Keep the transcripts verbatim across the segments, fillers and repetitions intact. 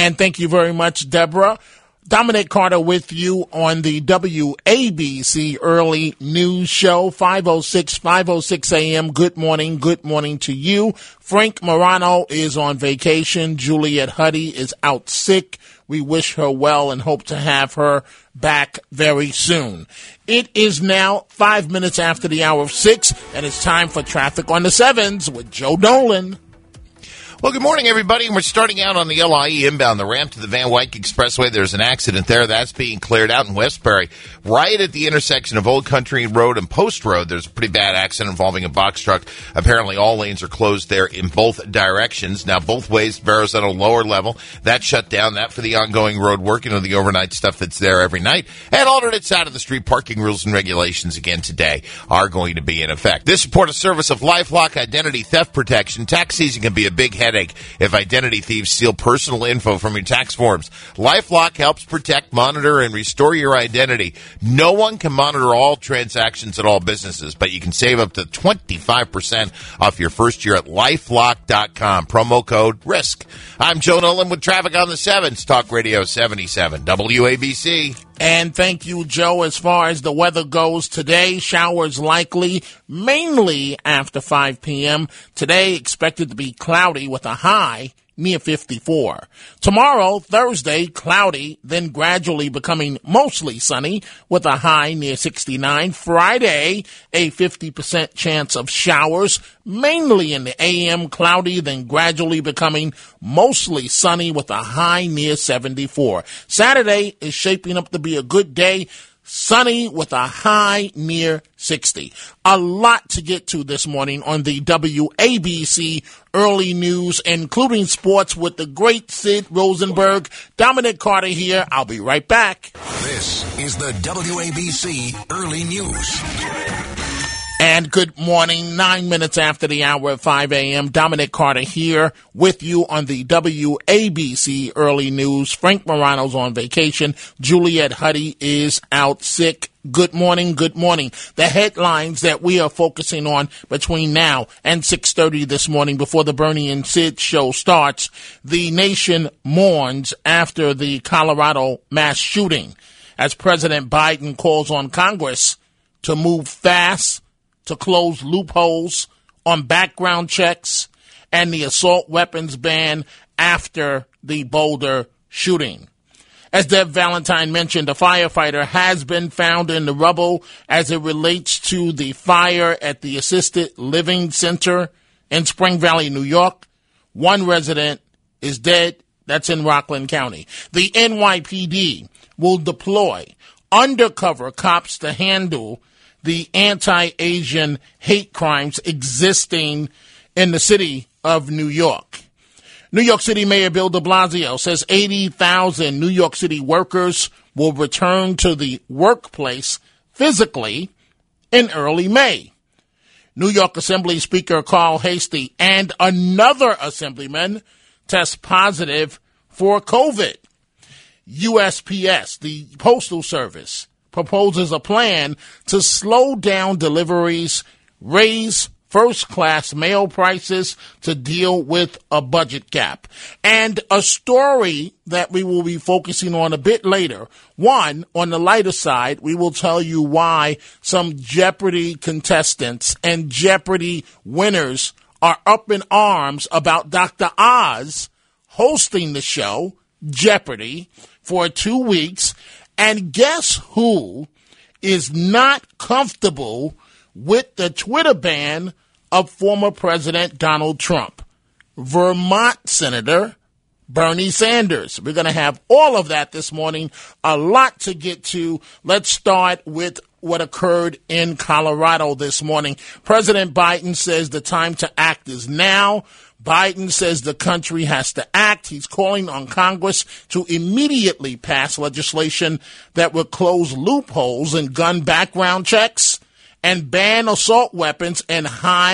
And thank you very much, Deborah. Dominic Carter with you on the W A B C Early News Show, five oh six, five oh six a.m. Good morning. Good morning to you. Frank Morano is on vacation. Juliet Huddy is out sick. We wish her well and hope to have her back very soon. It is now five minutes after the hour of six, and it's time for Traffic on the Sevens with Joe Dolan. Well, good morning, everybody. And we're starting out on the L I E inbound, the ramp to the Van Wyck Expressway. There's an accident there. That's being cleared out in Westbury. Right at the intersection of Old Country Road and Post Road, there's a pretty bad accident involving a box truck. Apparently, all lanes are closed there in both directions. Now, both ways, Verrazano lower level, that's shut down. That for the ongoing road work, you know, the overnight stuff that's there every night. And alternate side of the street parking rules and regulations again today are going to be in effect. This report a service of LifeLock Identity Theft Protection. Tax season can be a big headache if identity thieves steal personal info from your tax forms. LifeLock helps protect, monitor, and restore your identity. No one can monitor all transactions at all businesses, but you can save up to twenty-five percent off your first year at lifelock dot com. Promo code RISK. I'm Joe Nolan with Traffic on the Sevens, Talk Radio seventy-seven, W A B C. And thank you, Joe. As far as the weather goes today, showers likely mainly after five p.m. Today expected to be cloudy with a high near fifty-four. Tomorrow, Thursday, cloudy, then gradually becoming mostly sunny with a high near sixty-nine. Friday, a fifty percent chance of showers, mainly in the A M, cloudy, then gradually becoming mostly sunny with a high near seventy-four. Saturday is shaping up to be a good day. Sunny with a high near sixty. A lot to get to this morning on the W A B C Early News, including sports with the great Sid Rosenberg. Dominic Carter here. I'll be right back. This is the W A B C Early News. And good morning, nine minutes after the hour of five a.m. Dominic Carter here with you on the W A B C Early News. Frank Morano's on vacation. Juliet Huddy is out sick. Good morning, good morning. The headlines that we are focusing on between now and six thirty this morning before the Bernie and Sid show starts. The nation mourns after the Colorado mass shooting as President Biden calls on Congress to move fast to close loopholes on background checks and the assault weapons ban after the Boulder shooting. As Deb Valentine mentioned, a firefighter has been found in the rubble as it relates to the fire at the Assisted Living Center in Spring Valley, New York. One resident is dead. That's in Rockland County. The N Y P D will deploy undercover cops to handle the anti-Asian hate crimes existing in the city of New York. New York City Mayor Bill de Blasio says eighty thousand New York City workers will return to the workplace physically in early May. New York Assembly Speaker Carl Hastie and another assemblyman test positive for COVID. U S P S, the Postal Service, proposes a plan to slow down deliveries, raise first-class mail prices to deal with a budget gap. And a story that we will be focusing on a bit later. One, on the lighter side, we will tell you why some Jeopardy contestants and Jeopardy winners are up in arms about Doctor Oz hosting the show, Jeopardy, for two weeks. And guess who is not comfortable with the Twitter ban of former President Donald Trump? Vermont Senator Bernie Sanders. We're going to have all of that this morning. A lot to get to. Let's start with what occurred in Colorado this morning. President Biden says the time to act is now. Biden says the country has to act. He's calling on Congress to immediately pass legislation that will close loopholes in gun background checks and ban assault weapons and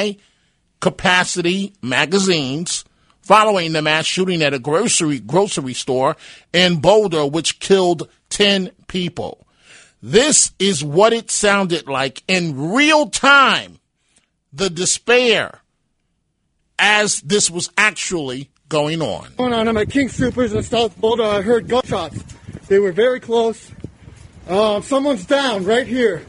high-capacity magazines following the mass shooting at a grocery grocery store in Boulder, which killed ten people. This is what it sounded like in real time, the despair as this was actually going on. Going on, I'm at King Soopers in South Boulder. I heard gunshots. They were very close. Um, someone's down right here.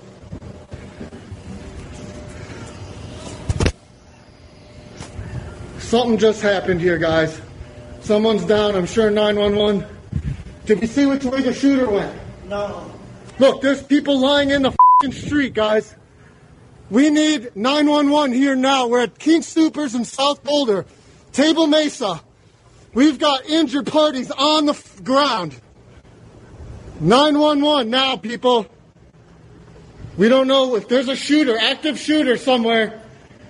Something just happened here, guys. Someone's down. I'm sure nine one one. Did we see which way the shooter went? No. Look, there's people lying in the f***ing street, guys. We need nine one one here now. We're at King Soopers in South Boulder. Table Mesa. We've got injured parties on the f- ground. nine one one now, people. We don't know if there's a shooter, active shooter somewhere.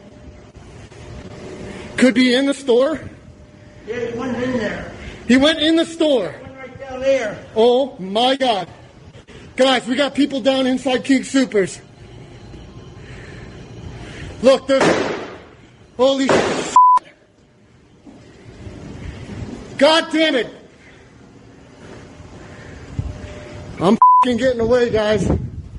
Could be in the store. Yeah, he went in there. He went in the store. He went right down there. Oh, my God. Guys, we got people down inside King Soopers. Look, there's... Holy shit. God damn it. I'm f***ing getting away, guys.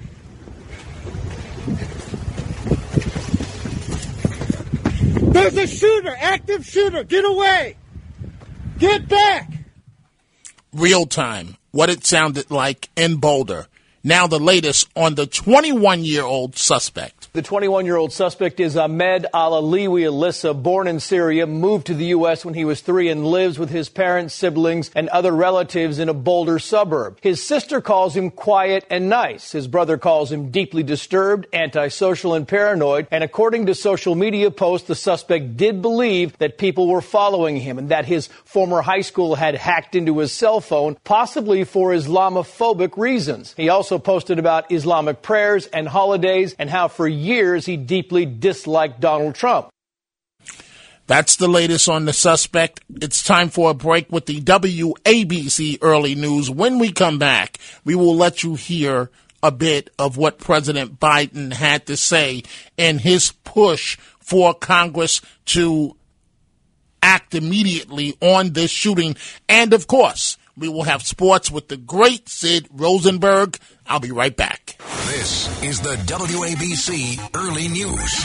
There's a shooter, active shooter. Get away. Get back. Real time, what it sounded like in Boulder. Now the latest on the twenty-one-year-old suspect. The twenty-one-year-old suspect is Ahmed Al-Aliwi Alyssa, born in Syria, moved to the U S when he was three and lives with his parents, siblings, and other relatives in a Boulder suburb. His sister calls him quiet and nice. His brother calls him deeply disturbed, antisocial, and paranoid. And according to social media posts, the suspect did believe that people were following him and that his former high school had hacked into his cell phone, possibly for Islamophobic reasons. He also posted about Islamic prayers and holidays and how for years he deeply disliked Donald Trump. That's the latest on the suspect. It's time for a break with the W A B C Early News. When we come back, we will let you hear a bit of what President Biden had to say in his push for Congress to act immediately on this shooting. And, of course, we will have sports with the great Sid Rosenberg. I'll be right back. This is the W A B C Early News.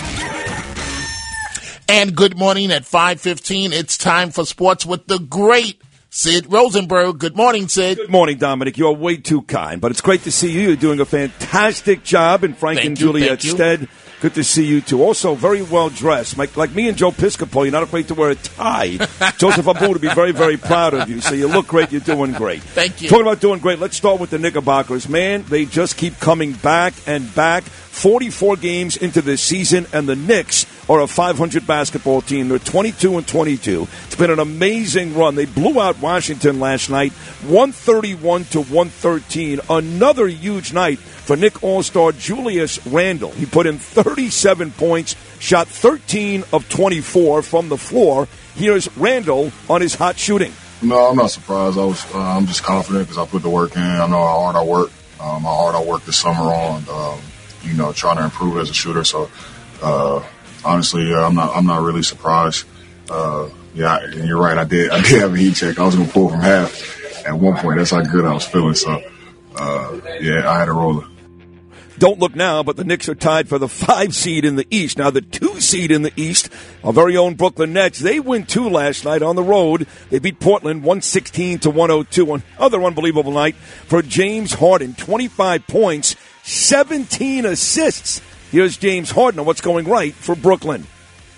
And good morning at five fifteen. It's time for sports with the great Sid Rosenberg. Good morning, Sid. Good morning, Dominic. You're way too kind, but it's great to see you. You're doing a fantastic job in Frank Thank and you, Juliet's thank you. stead. Good to see you, too. Also, very well dressed. Like, like me and Joe Piscopo, you're not afraid to wear a tie. Joseph Abu would be very, very proud of you. So you look great. You're doing great. Thank you. Talking about doing great, let's start with the Knickerbockers. Man, they just keep coming back and back. forty-four games into this season, and the Knicks are a five hundred basketball team. They're twenty-two and twenty-two. It's been an amazing run. They blew out Washington last night, one thirty-one to one thirteen. Another huge night for Knick All-Star Julius Randle. He put in thirty-seven points, shot thirteen of twenty-four from the floor. Here's Randle on his hot shooting. No, I'm not surprised. I was, uh, I'm just confident because I put the work in. I know how hard I work. Um, how hard I worked this summer on, um, you know, trying to improve as a shooter. So, uh, honestly, uh, I'm not, I'm not really surprised. Uh, yeah, and you're right. I did, I did have a heat check. I was going to pull from half at one point. That's how good I was feeling. So, uh, yeah, I had a roller. Don't look now, but the Knicks are tied for the five seed in the East. Now, the two seed in the East, our very own Brooklyn Nets, they win two last night on the road. They beat Portland one sixteen to one oh two. Another unbelievable night for James Harden. twenty-five points, seventeen assists. Here's James Harden on what's going right for Brooklyn.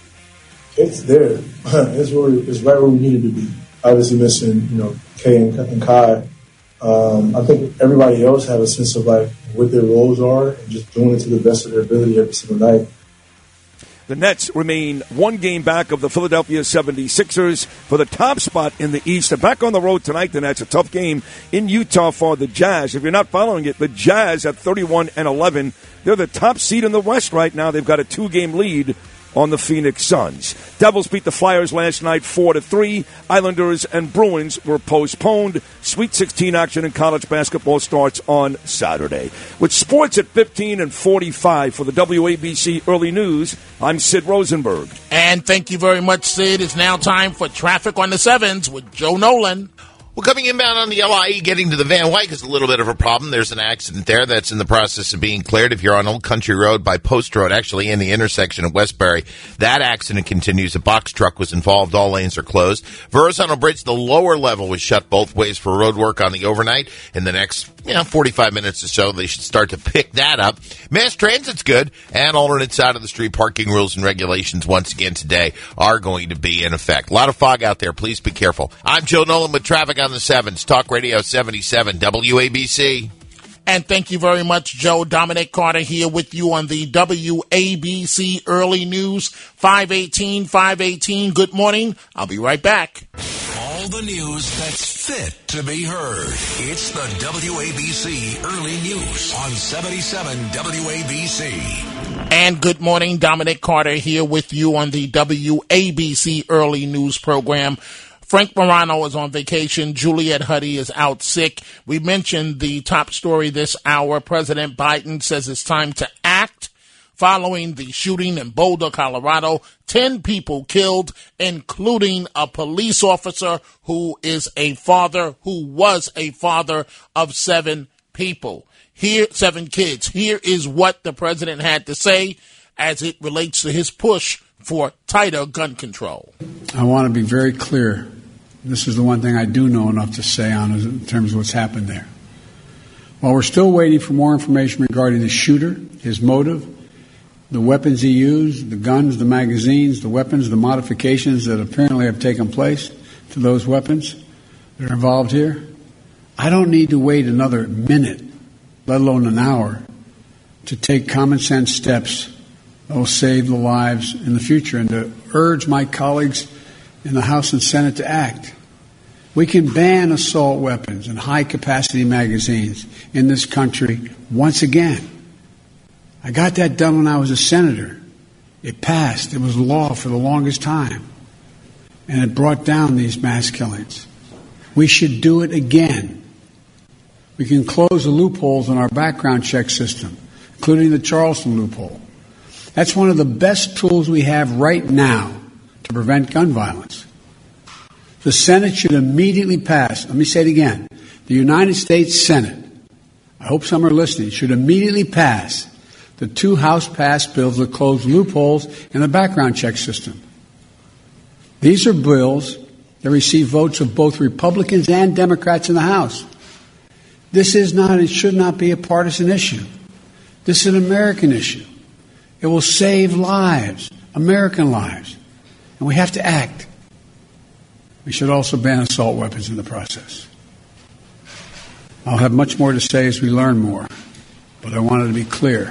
It's there. It's, where, it's right where we needed to be. Obviously missing, you know, Kay and, and Kai. Um, I think everybody else have a sense of like what their roles are and just doing it to the best of their ability every single night. The Nets remain one game back of the Philadelphia seventy-sixers for the top spot in the East. They're back on the road tonight. The Nets, a tough game in Utah for the Jazz. If you're not following it, the Jazz at thirty-one and eleven, they're the top seed in the West right now. They've got a two-game lead on the Phoenix Suns. Devils beat the Flyers last night four to three. Islanders and Bruins were postponed. Sweet sixteen action in college basketball starts on Saturday. With sports at fifteen and forty-five for the W A B C Early News, I'm Sid Rosenberg. And thank you very much, Sid. It's now time for Traffic on the Sevens with Joe Nolan. Well, coming inbound on the L I E, getting to the Van Wyck is a little bit of a problem. There's an accident there that's in the process of being cleared. If you're on Old Country Road by Post Road, actually in the intersection of Westbury, that accident continues. A box truck was involved. All lanes are closed. Verrazano Bridge, the lower level was shut both ways for road work on the overnight. In the next, you know, forty-five minutes or so, they should start to pick that up. Mass transit's good, and alternate side of the street parking rules and regulations once again today are going to be in effect. A lot of fog out there. Please be careful. I'm Joe Nolan with traffic on the sevens. Talk Radio seventy-seven W A B C. And thank you very much, Joe. Dominic Carter here with you on the W A B C Early News, five eighteen, five eighteen. Good morning. I'll be right back. All the news that's fit to be heard. It's the W A B C Early News on seventy-seven W A B C. And good morning. Dominic Carter here with you on the W A B C Early News program. Frank Morano is on vacation. Juliet Huddy is out sick. We mentioned the top story this hour. President Biden says it's time to act following the shooting in Boulder, Colorado. Ten people killed, including a police officer who is a father, who was a father of seven people. Here, seven kids. Here is what the president had to say as it relates to his push for tighter gun control. I want to be very clear. This is the one thing I do know enough to say on in terms of what's happened there. While we're still waiting for more information regarding the shooter, his motive, the weapons he used, the guns, the magazines, the weapons, the modifications that apparently have taken place to those weapons that are involved here, I don't need to wait another minute, let alone an hour, to take common sense steps that will save the lives in the future and to urge my colleagues in the House and Senate to act. We can ban assault weapons and high-capacity magazines in this country once again. I got that done when I was a senator. It passed. It was law for the longest time. And it brought down these mass killings. We should do it again. We can close the loopholes in our background check system, including the Charleston loophole. That's one of the best tools we have right now to prevent gun violence. The Senate should immediately pass, let me say it again, the United States Senate, I hope some are listening, should immediately pass the two House-passed bills that close loopholes in the background check system. These are bills that receive votes of both Republicans and Democrats in the House. This is not, it should not be a partisan issue. This is an American issue. It will save lives, American lives. And we have to act. We should also ban assault weapons in the process. I'll have much more to say as we learn more, but I wanted to be clear.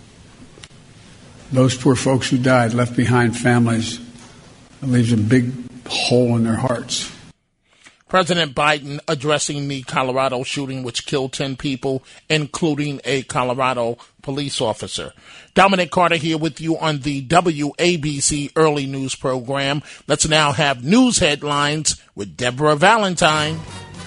Those poor folks who died left behind families that leaves a big hole in their hearts. President Biden addressing the Colorado shooting, which killed ten people, including a Colorado police officer. Dominic Carter here with you on the W A B C Early News program. Let's now have news headlines with Deborah Valentine.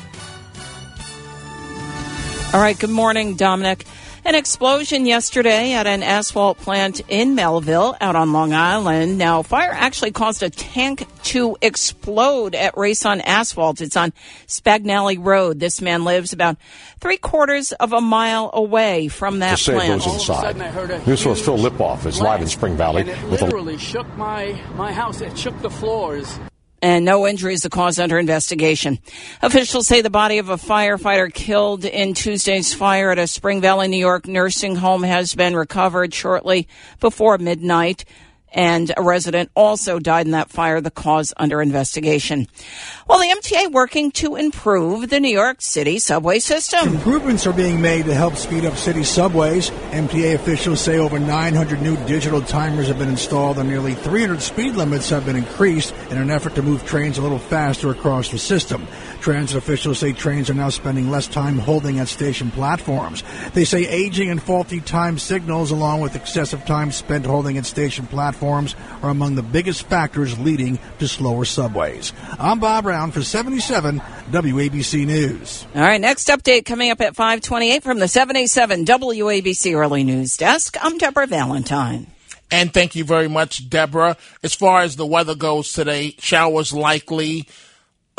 All right, good morning, Dominic. An explosion yesterday at an asphalt plant in Melville out on Long Island. Now, fire actually caused a tank to explode at Race on Asphalt. It's on Spagnelli Road. This man lives about three quarters of a mile away from that the plant. Goes inside. This was Phil Lipoff. It's live in Spring Valley. And it literally shook my, my house. It shook the floors. And no injuries, the cause under investigation. Officials say the body of a firefighter killed in Tuesday's fire at a Spring Valley, New York nursing home has been recovered shortly before midnight. And a resident also died in that fire, the cause under investigation. Well, the M T A working to improve the New York City subway system. Improvements are being made to help speed up city subways. M T A officials say over nine hundred new digital timers have been installed and nearly three hundred speed limits have been increased in an effort to move trains a little faster across the system. Transit officials say trains are now spending less time holding at station platforms. They say aging and faulty time signals, along with excessive time spent holding at station platforms, are among the biggest factors leading to slower subways. I'm Bob Brown for seventy-seven W A B C News. All right, next update coming up at five twenty-eight from the seventy-seven W A B C Early News Desk. I'm Deborah Valentine. And thank you very much, Deborah. As far as the weather goes today, showers likely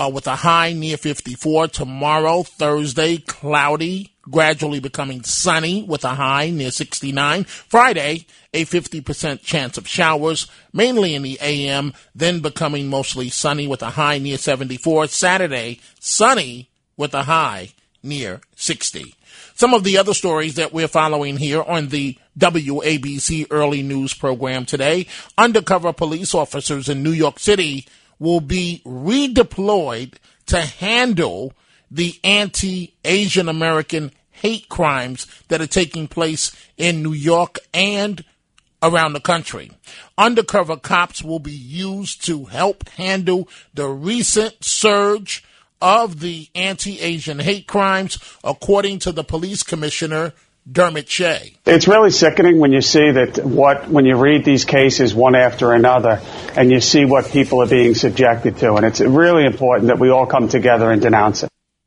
uh, with a high near fifty-four. Tomorrow, Thursday, cloudy, gradually becoming sunny with a high near sixty-nine. Friday, a fifty percent chance of showers, mainly in the A M, then becoming mostly sunny with a high near seventy-four. Saturday, sunny with a high near sixty. Some of the other stories that we're following here on the W A B C Early News program today. Undercover police officers in New York City will be redeployed to handle the anti-Asian American hate crimes that are taking place in New York and around the country. Undercover cops will be used to help handle the recent surge of the anti-Asian hate crimes, according to the police commissioner, Dermot Shea. It's really sickening when you see that what, when you read these cases one after another and you see what people are being subjected to. And it's really important that we all come together and denounce it.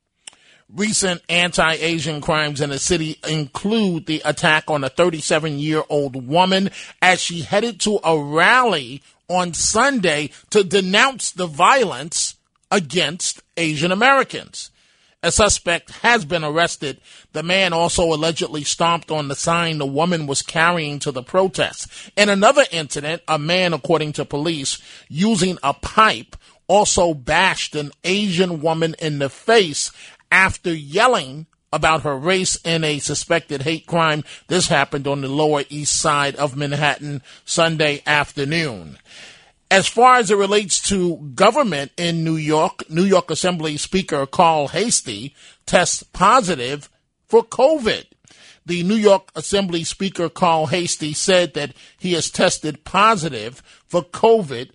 Recent anti-Asian crimes in the city include the attack on a thirty-seven-year-old woman as she headed to a rally on Sunday to denounce the violence against Asian Americans. A suspect has been arrested. The man also allegedly stomped on the sign the woman was carrying to the protest. In another incident, a man, according to police, using a pipe, also bashed an Asian woman in the face after yelling about her race in a suspected hate crime. This happened on the Lower East Side of Manhattan Sunday afternoon. As far as it relates to government in New York, New York Assembly Speaker Carl Heastie tests positive for COVID. The New York Assembly Speaker Carl Heastie said that he has tested positive for COVID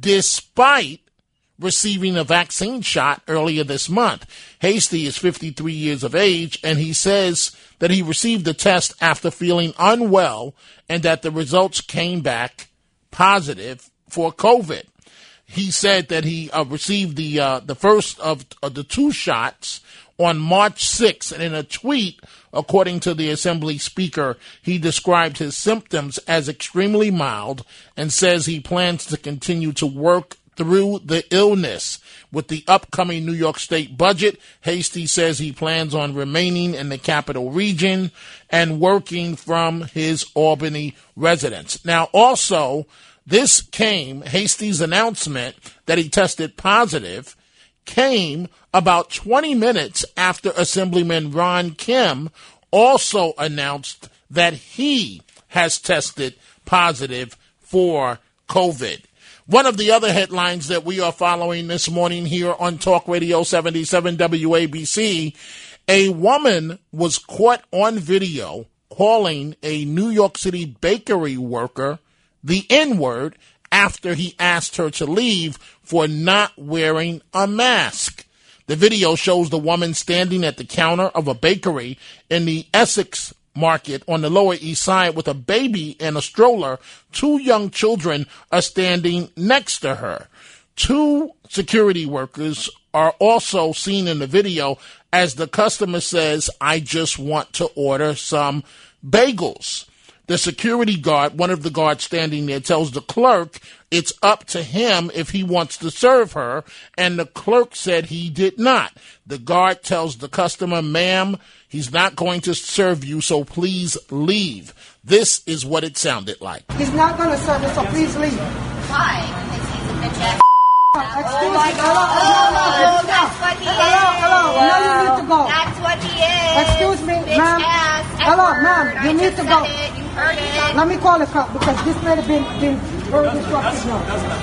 despite receiving a vaccine shot earlier this month. Heastie is fifty-three years of age, and he says that he received the test after feeling unwell and that the results came back positive for COVID. He said that he uh, received the uh, the first of, of the two shots on March sixth, and in a tweet, according to the Assembly Speaker, he described his symptoms as extremely mild and says he plans to continue to work through the illness. With the upcoming New York State budget, Heastie says he plans on remaining in the capital region and working from his Albany residence. Now, also, this came, Hastie's announcement that he tested positive came about twenty minutes after Assemblyman Ron Kim also announced that he has tested positive for COVID. One of the other headlines that we are following this morning here on Talk Radio seventy-seven W A B C, a woman was caught on video calling a New York City bakery worker the N-word after he asked her to leave for not wearing a mask. The video shows the woman standing at the counter of a bakery in the Essex Market on the Lower East Side with a baby in a stroller. Two young children are standing next to her. Two security workers are also seen in the video as the customer says, "I just want to order some bagels." The security guard, one of the guards standing there, tells the clerk it's up to him if he wants to serve her, and the clerk said he did not. The guard tells the customer, "Ma'am, he's not going to serve you, so please leave." This is what it sounded like. He's not going to serve us, so please leave. Why? Because he's a bitch ass. Excuse me. Hello, hello, that's what he hello, is. hello. Now you need to go. That's what he is. Excuse me, bitch ma'am. Ass, hello, word. ma'am. You I need just to said go. It. You heard it. Let me call a cop because this lady been been very disruptive now.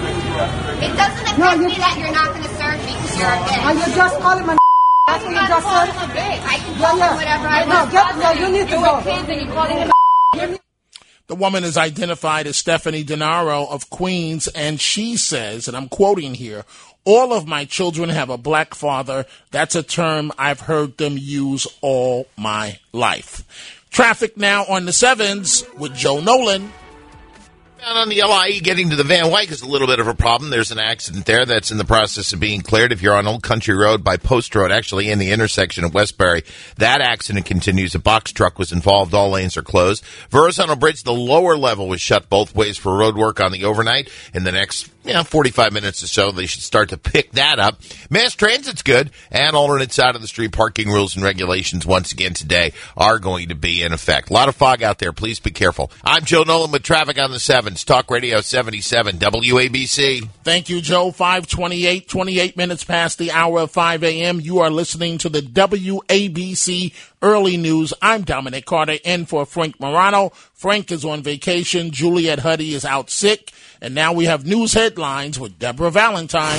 It doesn't affect No, you- me that you're not going to serve me because you're a bitch. Are you just calling my? That's what you I'm just not said. calling him a bitch. I can Yeah, call yeah. him whatever I No, want. get, no, you need to You're go. with kids and you're calling him a The woman is identified as Stephanie Denaro of Queens, and she says, and I'm quoting here, "All of my children have a black father. That's a term I've heard them use all my life." Traffic now on the sevens with Joe Nolan. Down on the L I E, getting to the Van Wyck is a little bit of a problem. There's an accident there that's in the process of being cleared. If you're on Old Country Road by Post Road, actually in the intersection of Westbury, that accident continues. A box truck was involved. All lanes are closed. Verrazano Bridge, the lower level was shut both ways for road work on the overnight. In the next you know, forty-five minutes or so, they should start to pick that up. Mass transit's good, and alternate side of the street parking rules and regulations once again today are going to be in effect. A lot of fog out there. Please be careful. I'm Joe Nolan with traffic on the sevens. Talk Radio seventy-seven W A B C. Thank you, Joe. five twenty-eight, twenty-eight minutes past the hour of five a.m. You are listening to the W A B C Early News. I'm Dominic Carter, in for Frank Morano. Frank is on vacation. Juliet Huddy is out sick. And now we have news headlines with Deborah Valentine.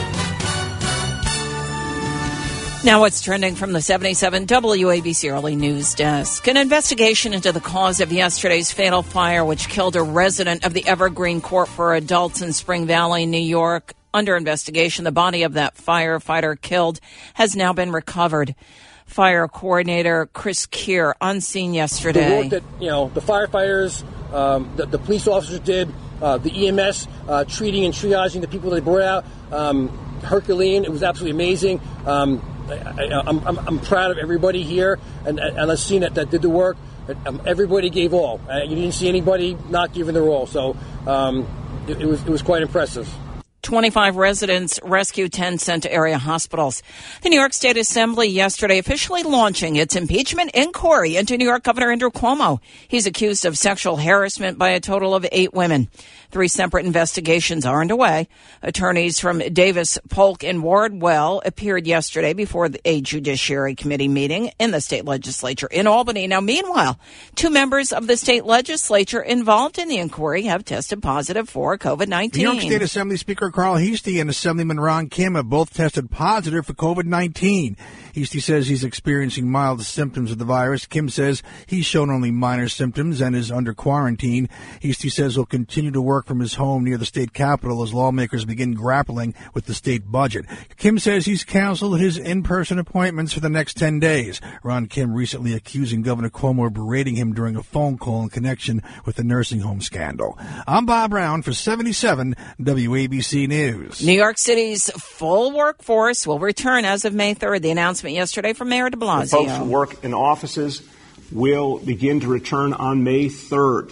Now what's trending from the seventy-seven W A B C Early News Desk. An investigation into the cause of yesterday's fatal fire, which killed a resident of the Evergreen Court for Adults in Spring Valley, New York. Under investigation, the body of that firefighter killed has now been recovered. Fire coordinator Chris Keir on scene yesterday. The work that, you know, the firefighters, um, the, the police officers did, uh, the E M S uh, treating and triaging the people they brought out, um, Herculean. It was absolutely amazing. Um, I, I, I'm, I'm, I'm proud of everybody here, and, and I've seen that, that did the work. Um, everybody gave all. Uh, you didn't see anybody not giving their all. So um, it, it was it was quite impressive. twenty-five residents rescued, ten sent to area hospitals. The New York State Assembly yesterday officially launching its impeachment inquiry into New York Governor Andrew Cuomo. He's accused of sexual harassment by a total of eight women. Three separate investigations are underway. Attorneys from Davis, Polk, and Wardwell appeared yesterday before a Judiciary Committee meeting in the state legislature in Albany. Now, meanwhile, two members of the state legislature involved in the inquiry have tested positive for COVID nineteen. New York State Assembly Speaker Carl Heastie and Assemblyman Ron Kim have both tested positive for COVID nineteen. Heastie says he's experiencing mild symptoms of the virus. Kim says he's shown only minor symptoms and is under quarantine. Heastie says he'll continue to work from his home near the state capitol as lawmakers begin grappling with the state budget. Kim says he's canceled his in-person appointments for the next ten days. Ron Kim recently accusing Governor Cuomo of berating him during a phone call in connection with the nursing home scandal. I'm Bob Brown for seventy-seven W A B C News. New York City's full workforce will return as of May third. The announcement yesterday from Mayor de Blasio. The folks who work in offices will begin to return on May third.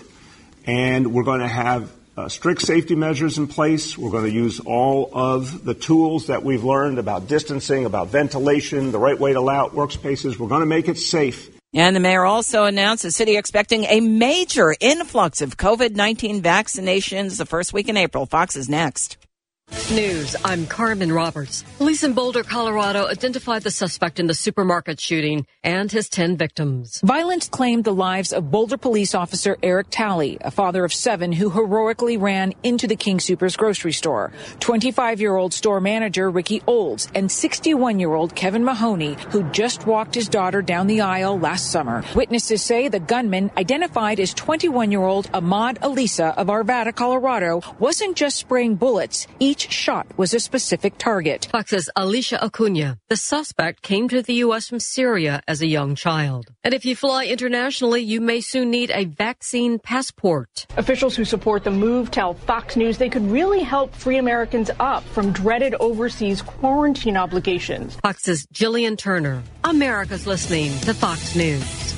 And we're going to have uh, strict safety measures in place. We're going to use all of the tools that we've learned about distancing, about ventilation, the right way to allow out workspaces. We're going to make it safe. And the mayor also announced the city expecting a major influx of COVID nineteen vaccinations the first week in April. Fox is next. News. I'm Carmen Roberts. Police in Boulder, Colorado identified the suspect in the supermarket shooting and his ten victims. Violence claimed the lives of Boulder police officer Eric Talley, a father of seven who heroically ran into the King Soopers grocery store, twenty-five-year-old store manager Ricky Olds, and sixty-one-year-old Kevin Mahoney, who just walked his daughter down the aisle last summer. Witnesses say the gunman, identified as twenty-one-year-old Ahmad Alisa of Arvada, Colorado, wasn't just spraying bullets. Each shot was a specific target. Fox's Alicia Acuna. The suspect came to the U S from Syria as a young child. And if you fly internationally, you may soon need a vaccine passport. Officials who support the move tell Fox News they could really help free Americans up from dreaded overseas quarantine obligations. Fox's Jillian Turner. America's listening to Fox News.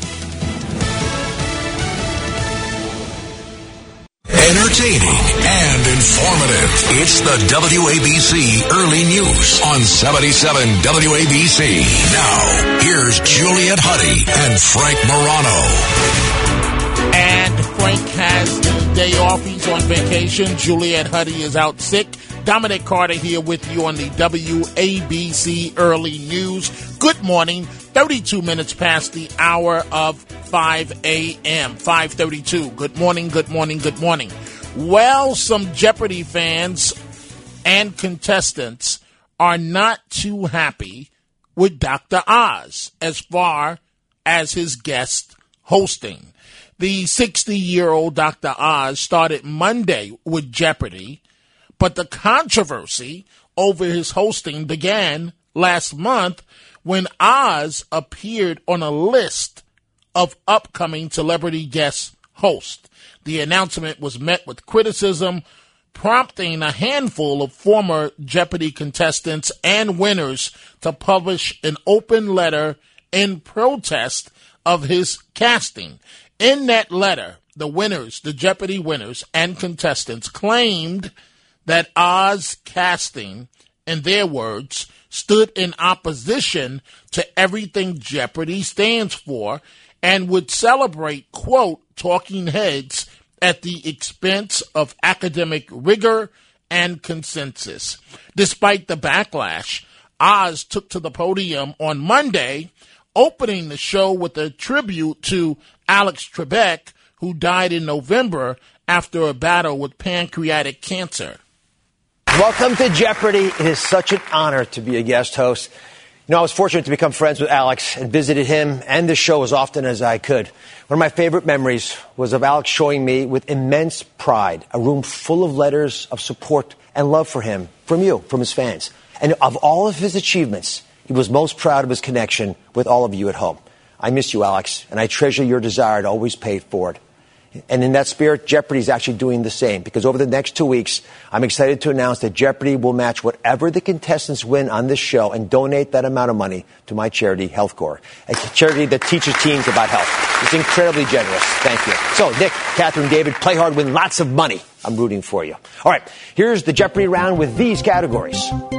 Entertaining and informative. It's the W A B C Early News on seventy-seven W A B C. Now, here's Juliet Huddy and Frank Morano. And Frank has the day off. He's on vacation. Juliet Huddy is out sick. Dominic Carter here with you on the W A B C Early News. Good morning. thirty-two minutes past the hour of five a.m. five thirty-two. Good morning, good morning, good morning. Well, some Jeopardy fans and contestants are not too happy with Doctor Oz as far as his guest hosting. The sixty-year-old Doctor Oz started Monday with Jeopardy, but the controversy over his hosting began last month when Oz appeared on a list of upcoming celebrity guest hosts. The announcement was met with criticism, prompting a handful of former Jeopardy contestants and winners to publish an open letter in protest of his casting. In that letter, the winners, the Jeopardy winners and contestants claimed that Oz Casting, in their words, stood in opposition to everything Jeopardy stands for and would celebrate, quote, talking heads at the expense of academic rigor and consensus. Despite the backlash, Oz took to the podium on Monday, opening the show with a tribute to Alex Trebek, who died in November after a battle with pancreatic cancer. Welcome to Jeopardy! It is such an honor to be a guest host. You know, I was fortunate to become friends with Alex and visited him and the show as often as I could. One of my favorite memories was of Alex showing me with immense pride a room full of letters of support and love for him, from you, from his fans. And of all of his achievements, he was most proud of his connection with all of you at home. I miss you, Alex, and I treasure your desire to always pay it forward. And in that spirit, Jeopardy is actually doing the same, because over the next two weeks, I'm excited to announce that Jeopardy will match whatever the contestants win on this show and donate that amount of money to my charity, Health Corps, a charity that teaches teens about health. It's incredibly generous. Thank you. So, Nick, Catherine, David, play hard, win lots of money. I'm rooting for you. All right, here's the Jeopardy round with these categories.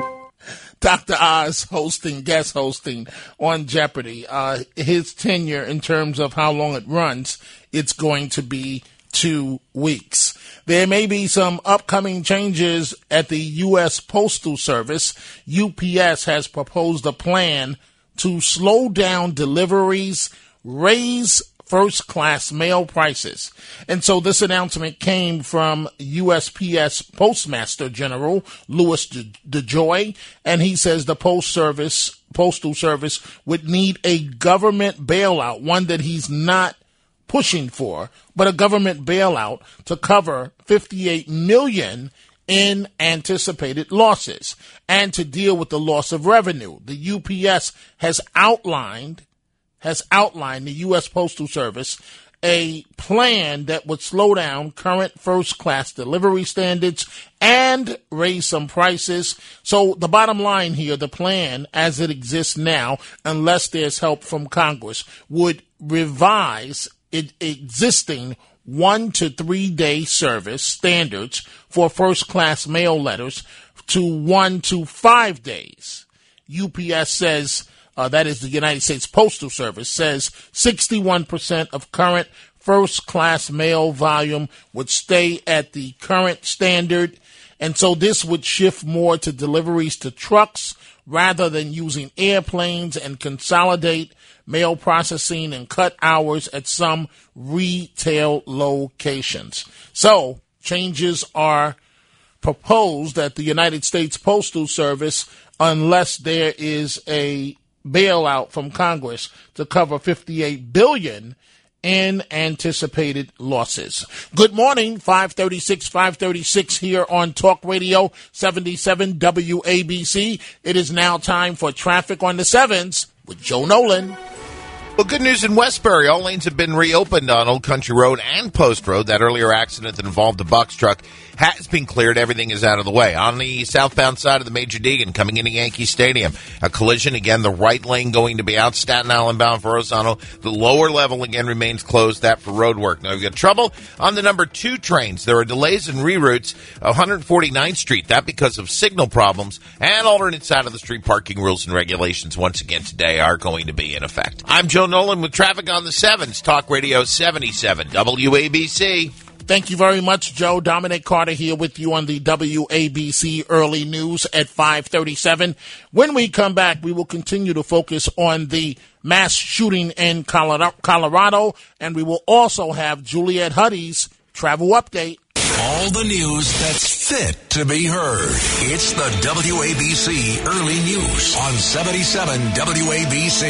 Doctor Oz hosting, guest hosting on Jeopardy. Uh, his tenure in terms of how long it runs, it's going to be two weeks. There may be some upcoming changes at the U S Postal Service. U P S has proposed a plan to slow down deliveries, raise first-class mail prices. And so this announcement came from U S P S Postmaster General Louis DeJoy, and he says the Post Service, Postal Service would need a government bailout, one that he's not pushing for, but a government bailout to cover fifty-eight million dollars in anticipated losses and to deal with the loss of revenue. The U P S has outlined has outlined the U S Postal Service a plan that would slow down current first-class delivery standards and raise some prices. So the bottom line here, the plan as it exists now, unless there's help from Congress, would revise it existing one to three day service standards for first-class mail letters to one to five days. U P S says Uh, that is the United States Postal Service, says sixty-one percent of current first-class mail volume would stay at the current standard. And so this would shift more to deliveries to trucks rather than using airplanes and consolidate mail processing and cut hours at some retail locations. So changes are proposed at the United States Postal Service unless there is a bailout from Congress to cover fifty-eight billion dollars in anticipated losses. Good morning, five thirty-six, five thirty-six here on Talk Radio seventy-seven W A B C. It is now time for Traffic on the Sevens with Joe Nolan. Well, good news in Westbury. All lanes have been reopened on Old Country Road and Post Road. That earlier accident that involved a box truck has been cleared. Everything is out of the way. On the southbound side of the Major Deegan, coming into Yankee Stadium, a collision. Again, the right lane going to be out. Staten Island bound for Rosano. The lower level again remains closed. That for road work. Now, we've got trouble on the number two trains. There are delays and reroutes. one forty-ninth Street. That because of signal problems. And alternate side of the street parking rules and regulations once again today are going to be in effect. I'm Joe Nolan with Traffic on the Sevens. Talk Radio seventy-seven W A B C. Thank you very much, Joe. Dominic Carter here with you on the W A B C Early News at five thirty-seven. When we come back, we will continue to focus on the mass shooting in Colorado, and we will also have Juliet Huddy's travel update. All the news that's fit to be heard. It's the W A B C Early News on seventy-seven W A B C.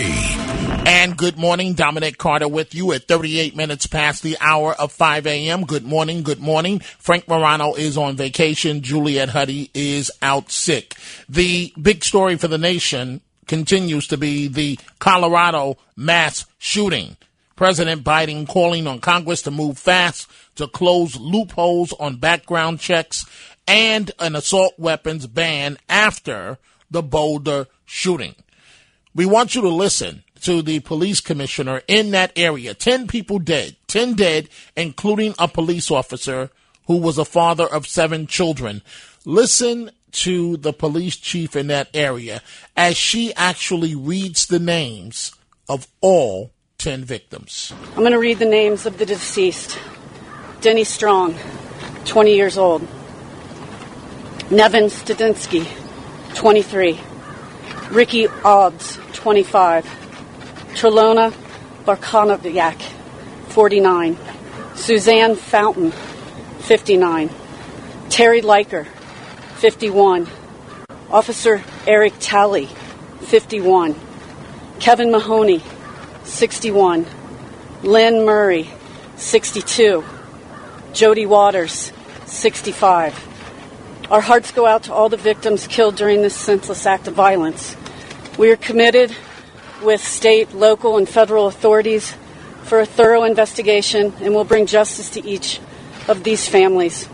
And good morning, Dominic Carter with you at thirty-eight minutes past the hour of five a.m. Good morning, good morning. Frank Morano is on vacation. Juliet Huddy is out sick. The big story for the nation continues to be the Colorado mass shooting. President Biden calling on Congress to move fast to close loopholes on background checks and an assault weapons ban after the Boulder shooting. We want you to listen to the police commissioner in that area. Ten people dead, ten dead, including a police officer who was a father of seven children. Listen to the police chief in that area as she actually reads the names of all ten victims. I'm going to read the names of the deceased. Denny Strong, twenty years old. Nevin Studinsky, twenty-three. Ricky Obbs, twenty-five. Trelona Barkanoviak, forty-nine. Suzanne Fountain, fifty-nine. Terry Leiker, fifty-one. Officer Eric Talley, fifty-one. Kevin Mahoney, sixty-one. Lynn Murray, sixty-two. Jody Waters, sixty-five. Our hearts go out to all the victims killed during this senseless act of violence. We are committed with state, local, and federal authorities for a thorough investigation, and will bring justice to each of these families.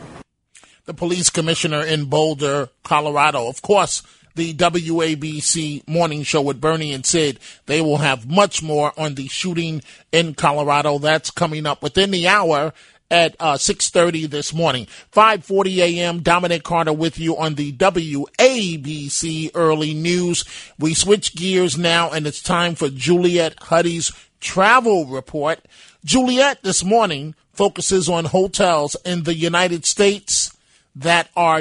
The police commissioner in Boulder, Colorado. Of course, the W A B C morning show with Bernie and Sid, they will have much more on the shooting in Colorado. That's coming up within the hour at uh, six thirty this morning. five forty a.m., Dominic Carter with you on the W A B C Early News. We switch gears now, and it's time for Juliet Huddy's travel report. Juliet this morning focuses on hotels in the United States that are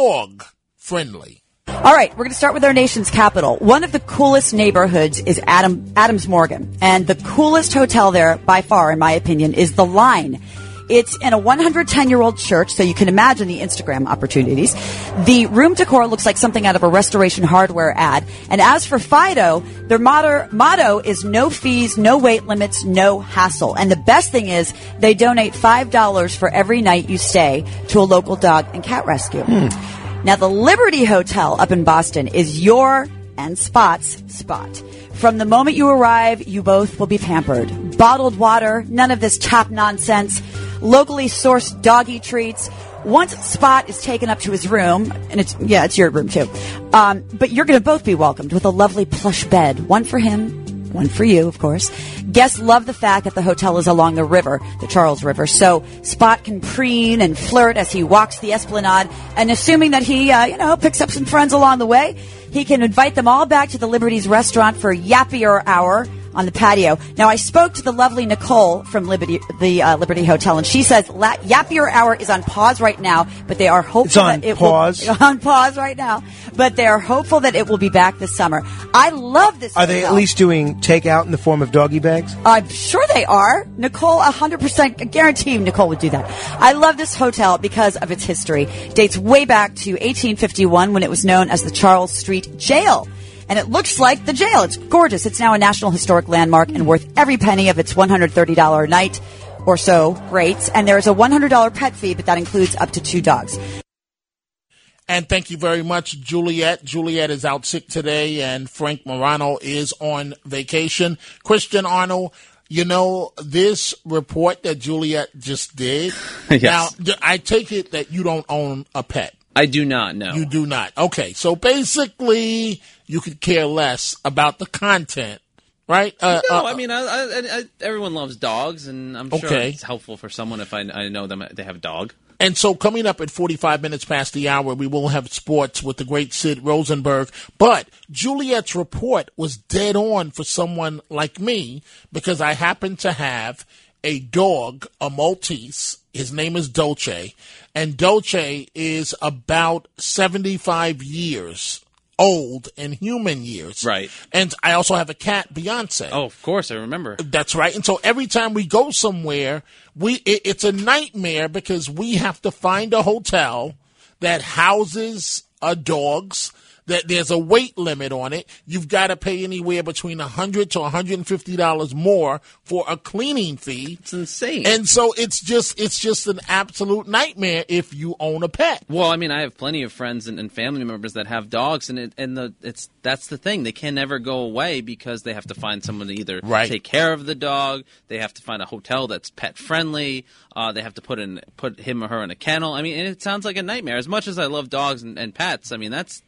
dog-friendly. All right, we're going to start with our nation's capital. One of the coolest neighborhoods is Adam, Adams Morgan, and the coolest hotel there, by far, in my opinion, is The Line. It's in a one hundred ten-year-old church, so you can imagine the Instagram opportunities. The room decor looks like something out of a Restoration Hardware ad. And as for Fido, their motto, motto is no fees, no wait limits, no hassle. And the best thing is they donate five dollars for every night you stay to a local dog and cat rescue. Hmm. Now, the Liberty Hotel up in Boston is your and Spot's spot. From the moment you arrive, you both will be pampered. Bottled water, none of this tap nonsense. Locally sourced doggy treats. Once Spot is taken up to his room, and it's, yeah, it's your room too, um, but you're going to both be welcomed with a lovely plush bed. One for him, one for you, of course. Guests love the fact that the hotel is along the river, the Charles River, so Spot can preen and flirt as he walks the Esplanade, and assuming that he, uh, you know, picks up some friends along the way, he can invite them all back to the Liberty's restaurant for Yappier Hour on the patio. Now, I spoke to the lovely Nicole from Liberty, the uh, Liberty Hotel, and she says La- Yappier Hour is on pause right now, but they are hopeful it's on that it pause. will on pause right now. But they are hopeful that it will be back this summer. I love this. Are hotel. they at least doing takeout in the form of doggy bags? I'm sure they are. Nicole, one hundred percent, I guarantee Nicole would do that. I love this hotel because of its history. It dates way back to eighteen fifty-one when it was known as the Charles Street Jail. And it looks like the jail. It's gorgeous. It's now a National Historic Landmark and worth every penny of its one hundred thirty dollars a night or so rates. And there is a one hundred dollars pet fee, but that includes up to two dogs. And thank you very much, Juliet. Juliet is out sick today, and Frank Morano is on vacation. Christian Arnold, you know, this report that Juliet just did, Yes. Now, I take it that you don't own a pet. I do not, no. You do not. Okay, so basically, you could care less about the content, right? Uh, no, uh, I mean, I, I, I, everyone loves dogs, and I'm sure Okay. it's helpful for someone if I, I know them they have a dog. And so coming up at forty-five minutes past the hour, we will have sports with the great Sid Rosenberg. But Juliet's report was dead on for someone like me because I happen to have a dog, a Maltese. His name is Dolce. And Dolce is about seventy-five years old in human years. Right. And I also have a cat, Beyonce. Oh, of course, I remember. That's right. And so every time we go somewhere, we it, it's a nightmare because we have to find a hotel that houses uh, dogs, that there's a weight limit on it. You've got to pay anywhere between one hundred to one hundred fifty dollars more for a cleaning fee. It's insane. And so it's just it's just an absolute nightmare if you own a pet. Well, I mean, I have plenty of friends and, and family members that have dogs, and it, and the it's that's the thing. They can never go away because they have to find someone to either Right. take care of the dog. They have to find a hotel that's pet friendly. Uh, they have to put in put him or her in a kennel. I mean, and it sounds like a nightmare. As much as I love dogs and, and pets, I mean, that's that's so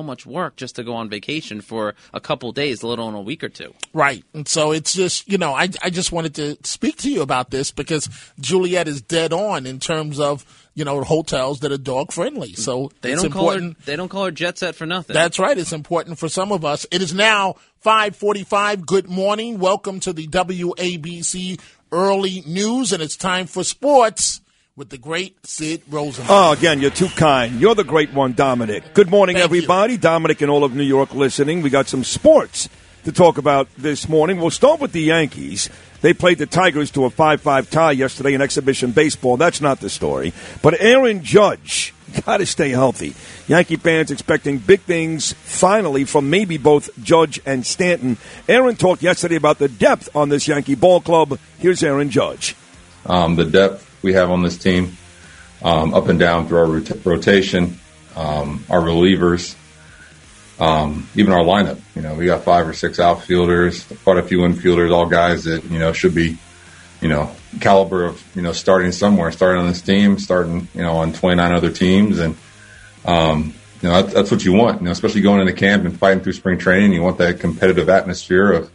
much work just to go on vacation for a couple days, let alone a week or two. Right. And so it's just, you know, I, I just wanted to speak to you about this because Juliet is dead on in terms of, you know, hotels that are dog friendly. So they it's don't call her, important. they don't call her Jet Set for nothing. That's right. It's important for some of us. It is now five forty-five. Good morning. Welcome to the W A B C Early News, and it's time for sports with the great Sid Rosenberg. Oh, again, you're too kind. You're the great one, Dominic. Good morning, Thank everybody. You. Dominic and all of New York listening. We got some sports to talk about this morning. We'll start with the Yankees. They played the Tigers to a five five tie yesterday in exhibition baseball. That's not the story. But Aaron Judge, got to stay healthy. Yankee fans expecting big things finally from maybe both Judge and Stanton. Aaron talked yesterday about the depth on this Yankee ball club. Here's Aaron Judge. Um, the depth we have on this team, um, up and down through our rot- rotation, um, our relievers, um, even our lineup. You know, we got five or six outfielders, quite a few infielders, all guys that, you know, should be, you know, caliber of, you know, starting somewhere, starting on this team, starting, you know, on twenty-nine other teams. And, um, you know, that's, that's what you want, you know, especially going into camp and fighting through spring training. You want that competitive atmosphere of,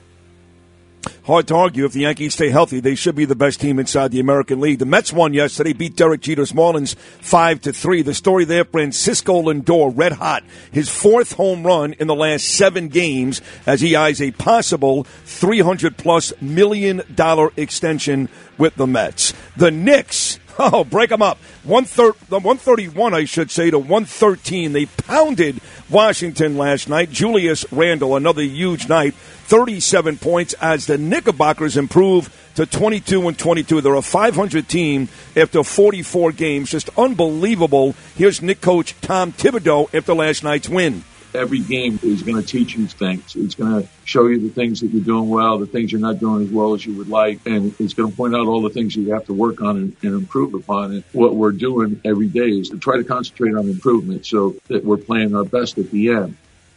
hard to argue. If the Yankees stay healthy, they should be the best team inside the American League. The Mets won yesterday, beat Derek Jeter's Marlins five to three. The story there, Francisco Lindor, red hot. His fourth home run in the last seven games as he eyes a possible three hundred plus million dollar extension with the Mets. The Knicks, oh, break them up. one thirty-one, I should say, to one thirteen. They pounded Washington last night. Julius Randle, another huge night. thirty-seven points as the Knickerbockers improve to twenty-two and twenty-two. They're a five hundred team after forty-four games. Just unbelievable. Here's Knicks coach Tom Thibodeau after last night's win. Every game is going to teach you things. It's going to show you the things that you're doing well, the things you're not doing as well as you would like, and it's going to point out all the things you have to work on and, and improve upon. And what we're doing every day is to try to concentrate on improvement so that we're playing our best at the end.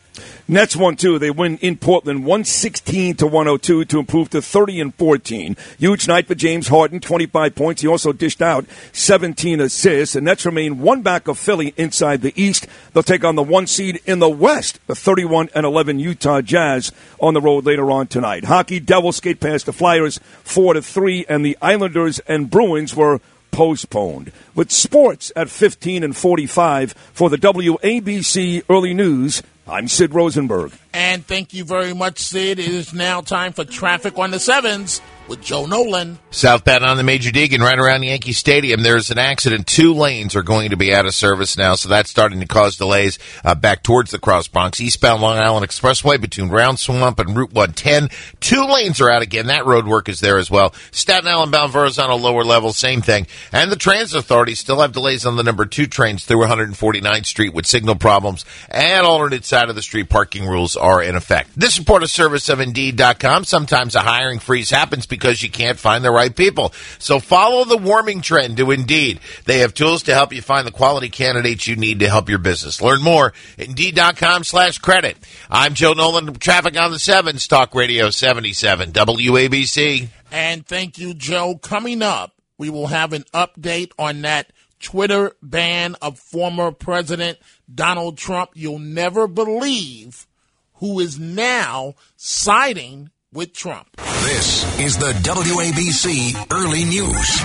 Nets won too. They win in Portland one sixteen to one oh two to improve to thirty and fourteen. Huge night for James Harden, twenty-five points. He also dished out seventeen assists. The Nets remain one back of Philly inside the East. They'll take on the one seed in the West, the thirty-one and eleven Utah Jazz on the road later on tonight. Hockey, Devils skate past the Flyers four to three, and the Islanders and Bruins were postponed. With sports at fifteen and forty-five for the W A B C Early News, I'm Sid Rosenberg. And thank you very much, Sid. It is now time for Traffic on the Sevens with Joe Nolan. Southbound on the Major Deegan, right around Yankee Stadium, there's an accident. Two lanes are going to be out of service now, so that's starting to cause delays uh, back towards the Cross Bronx. Eastbound Long Island Expressway between Round Swamp and Route one ten. Two lanes are out again. That road work is there as well. Staten Island bound Verrazano lower level, same thing. And the transit authorities still have delays on the number two trains through one forty-ninth Street with signal problems, and alternate side of the street parking rules are in effect. This report is service of Indeed dot com. Sometimes a hiring freeze happens because you can't find the right people. So follow the warming trend to Indeed. They have tools to help you find the quality candidates you need to help your business. Learn more at Indeed dot com slash credit. I'm Joe Nolan, Traffic on the Sevens, Talk Radio seventy-seven, W A B C. And thank you, Joe. Coming up, we will have an update on that Twitter ban of former President Donald Trump. You'll never believe who is now siding with Trump. This is the W A B C Early News.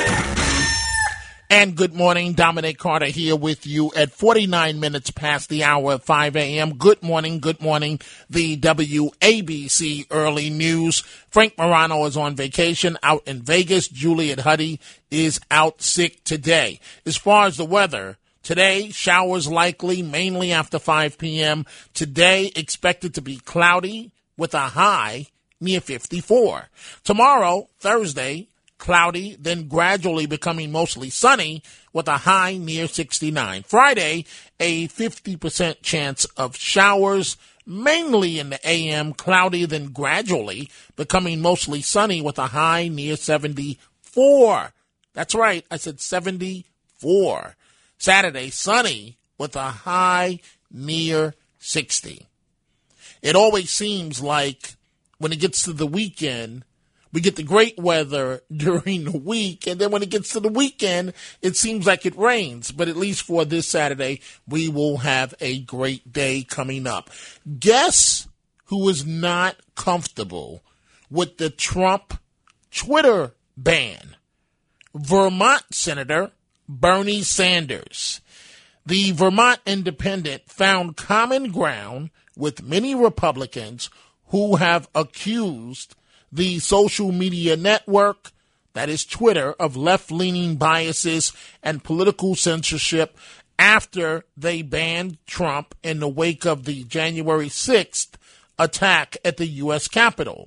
And good morning, Dominic Carter here with you at forty-nine minutes past the hour of five a.m. Good morning, good morning, the W A B C Early News. Frank Morano is on vacation out in Vegas. Juliet Huddy is out sick today. As far as the weather, today, showers likely, mainly after five p.m. Today, expected to be cloudy with a high near fifty-four. Tomorrow, Thursday, cloudy, then gradually becoming mostly sunny with a high near sixty-nine. Friday, a fifty percent chance of showers, mainly in the A M, cloudy, then gradually becoming mostly sunny with a high near seventy-four. That's right, I said seventy-four. Saturday, sunny with a high near sixty. It always seems like when it gets to the weekend, We get the great weather during the week, and then when it gets to the weekend, it seems like it rains. But at least for this Saturday, we will have a great day coming up. Guess who is not comfortable with the Trump Twitter ban? Vermont Senator Bernie Sanders. The Vermont Independent found common ground with many Republicans who have accused the social media network, that is Twitter, of left-leaning biases and political censorship after they banned Trump in the wake of the January sixth attack at the U S Capitol.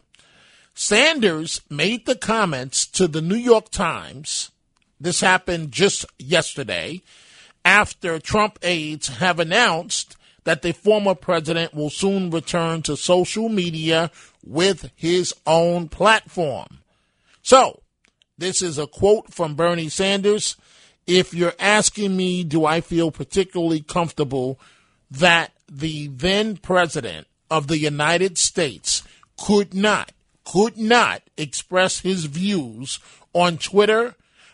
Sanders made the comments to the New York Times. This happened just yesterday after Trump aides have announced that the former president will soon return to social media with his own platform. So, this is a quote from Bernie Sanders. If you're asking me, do I feel particularly comfortable that the then president of the United States could not, could not express his views on Twitter?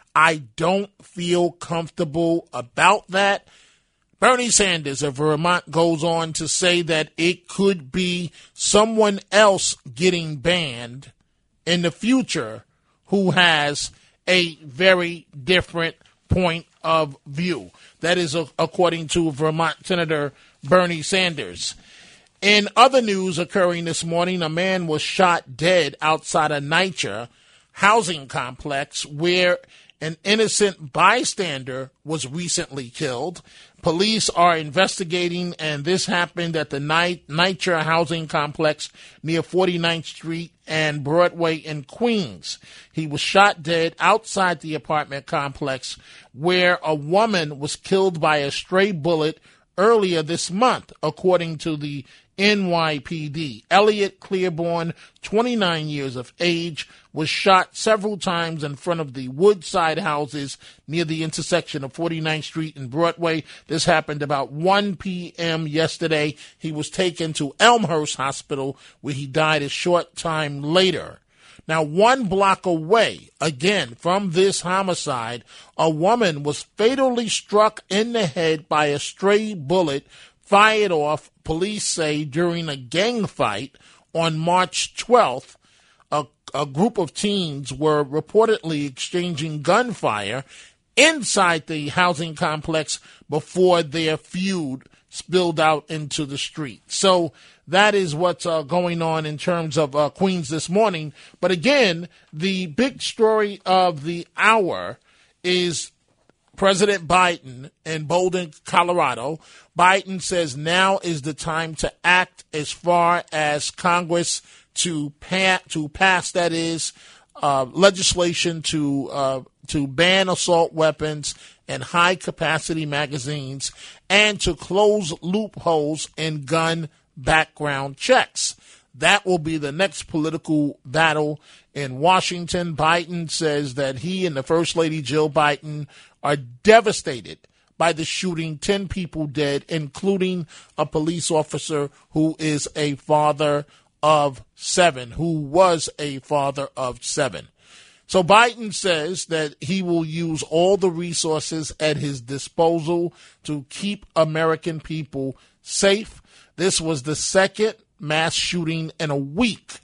I don't feel comfortable about that. Bernie Sanders of Vermont goes on to say that it could be someone else getting banned in the future who has a very different point of view. That is according to Vermont Senator Bernie Sanders. In other news occurring this morning, a man was shot dead outside a NYCHA housing complex where an innocent bystander was recently killed. Police are investigating, and this happened at the NYCHA housing complex near forty-ninth Street and Broadway in Queens. He was shot dead outside the apartment complex where a woman was killed by a stray bullet earlier this month, according to the N Y P D. Elliot Clearborn, twenty-nine years of age, was shot several times in front of the Woodside houses near the intersection of forty-ninth Street and Broadway. This happened about one p.m. yesterday. He was taken to Elmhurst Hospital, where he died a short time later. Now, one block away, again, from this homicide, a woman was fatally struck in the head by a stray bullet fired off, police say, during a gang fight on March twelfth. A, a group of teens were reportedly exchanging gunfire inside the housing complex before their feud spilled out into the street. So that is what's uh, going on in terms of uh, Queens this morning. But again, the big story of the hour is President Biden in Boulder, Colorado. Biden says now is the time to act as far as Congress to pass, to pass that is, uh, legislation to uh, to ban assault weapons and high-capacity magazines and to close loopholes in gun background checks. That will be the next political battle in Washington. Biden says that he and the First Lady Jill Biden are devastated by the shooting, ten people dead, including a police officer who is a father of seven, who was a father of seven. So Biden says that he will use all the resources at his disposal to keep American people safe. This was the second mass shooting in a week,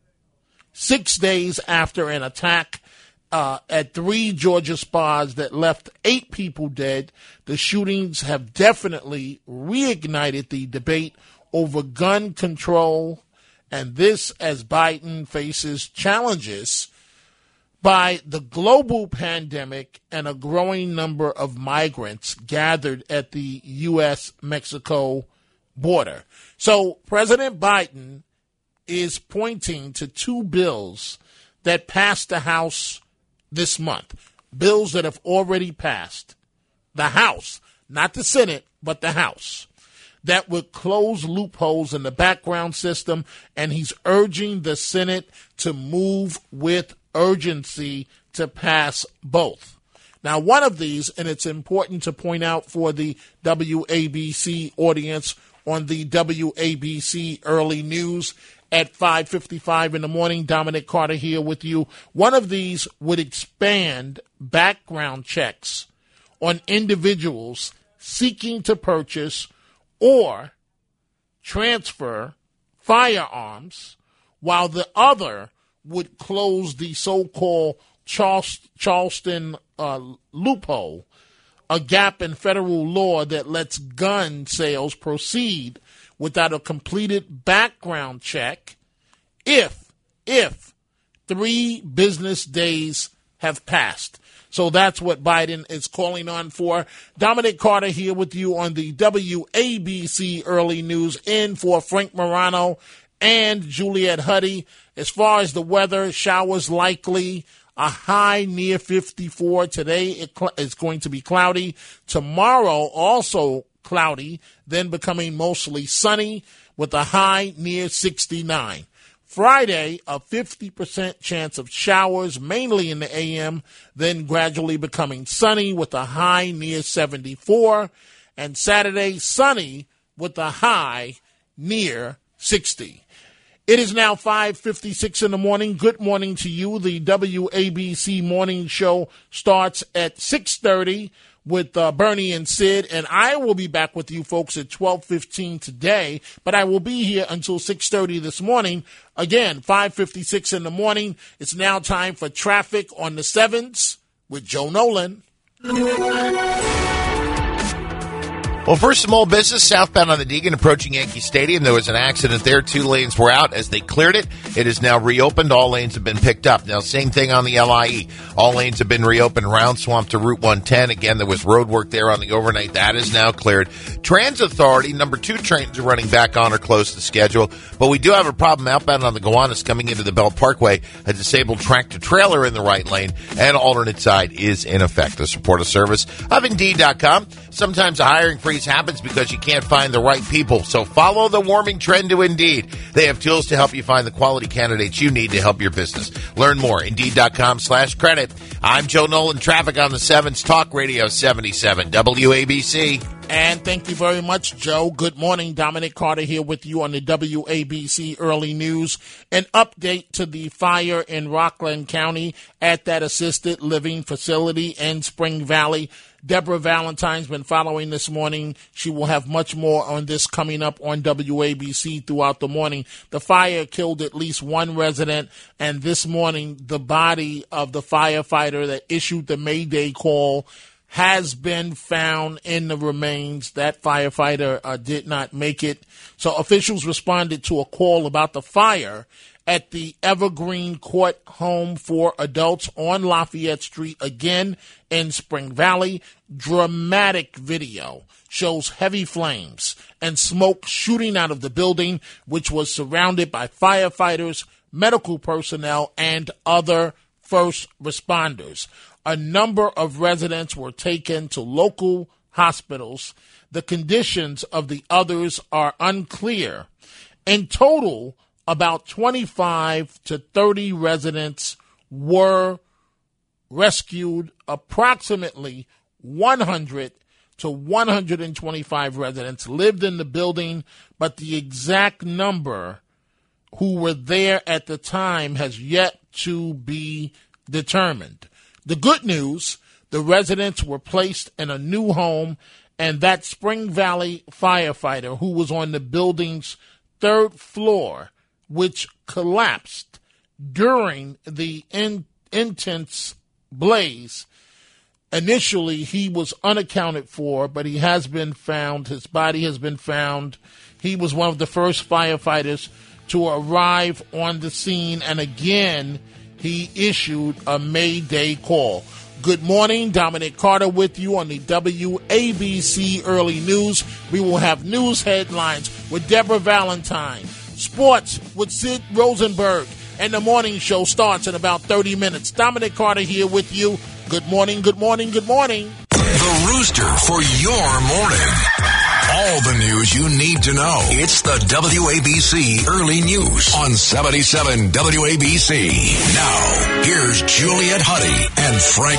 six days after an attack uh, at three Georgia spas that left eight people dead. The shootings have definitely reignited the debate over gun control, and this as Biden faces challenges by the global pandemic and a growing number of migrants gathered at the U S Mexico border. So President Biden is pointing to two bills that passed the House this month, bills that have already passed the House, not the Senate, but the House, that would close loopholes in the background system, and he's urging the Senate to move with urgency to pass both. Now, one of these, and it's important to point out for the W A B C audience on the W A B C Early News at five fifty-five in the morning. Dominic Carter here with you. One of these would expand background checks on individuals seeking to purchase or transfer firearms, while the other would close the so-called Charleston uh, loophole, a gap in federal law that lets gun sales proceed without a completed background check if, if three business days have passed. So that's what Biden is calling on for. Dominic Carter here with you on the W A B C Early News, in for Frank Morano and Juliet Huddy. As far as the weather, showers likely, a high near fifty-four. Today it cl- it's going to be cloudy. Tomorrow also cloudy, then becoming mostly sunny with a high near sixty-nine. Friday, a fifty percent chance of showers, mainly in the A M, then gradually becoming sunny with a high near seventy-four. And Saturday, sunny with a high near sixty. It is now five fifty-six in the morning. Good morning to you. The W A B C morning show starts at six thirty with uh, Bernie and Sid, and I will be back with you folks at twelve fifteen today, but I will be here until six thirty this morning. Again, five fifty-six in the morning. It's now time for traffic on the sevens with Joe Nolan. Well, first, small business southbound on the Deegan approaching Yankee Stadium. There was an accident there. Two lanes were out. As they cleared it, it is now reopened. All lanes have been picked up. Now, same thing on the L I E. All lanes have been reopened. Round Swamp to Route one ten. Again, there was road work there on the overnight. That is now cleared. Transit Authority, number two trains are running back on or close to schedule. But we do have a problem outbound on the Gowanus coming into the Belt Parkway. A disabled tractor-trailer in the right lane, and alternate side is in effect. The support of service of Indeed dot com. Sometimes a hiring freeze happens because you can't find the right people. So follow the warming trend to Indeed. They have tools to help you find the quality candidates you need to help your business. Learn more. Indeed dot com slash credit. I'm Joe Nolan. Traffic on the sevens. Talk Radio seventy-seven W A B C. And thank you very much, Joe. Good morning. Dominic Carter here with you on the W A B C Early News. An update to the fire in Rockland County at that assisted living facility in Spring Valley. Deborah Valentine's been following this morning. She will have much more on this coming up on W A B C throughout the morning. The fire killed at least one resident, and this morning the body of the firefighter that issued the Mayday call has been found in the remains. That firefighter uh, did not make it. So officials responded to a call about the fire at the Evergreen Court home for adults on Lafayette Street, again in Spring Valley. Dramatic video shows heavy flames and smoke shooting out of the building, which was surrounded by firefighters, medical personnel, and other first responders. A number of residents were taken to local hospitals. The conditions of the others are unclear. In total, about twenty-five to thirty residents were rescued. Approximately one hundred to one hundred twenty-five residents lived in the building, but the exact number who were there at the time has yet to be determined. The good news, the residents were placed in a new home, and that Spring Valley firefighter who was on the building's third floor, which collapsed during the in, intense blaze. Initially, he was unaccounted for, but he has been found. His body has been found. He was one of the first firefighters to arrive on the scene, and again, he issued a Mayday call. Good morning, Dominic Carter with you on the W A B C Early News. We will have news headlines with Deborah Valentine, sports with Sid Rosenberg, and the morning show starts in about thirty minutes. Dominic Carter here with you. Good morning, good morning, good morning. The Rooster for your morning. All the news you need to know. It's the W A B C Early News on seventy-seven W A B C. Now, here's Juliet Huddy and Frank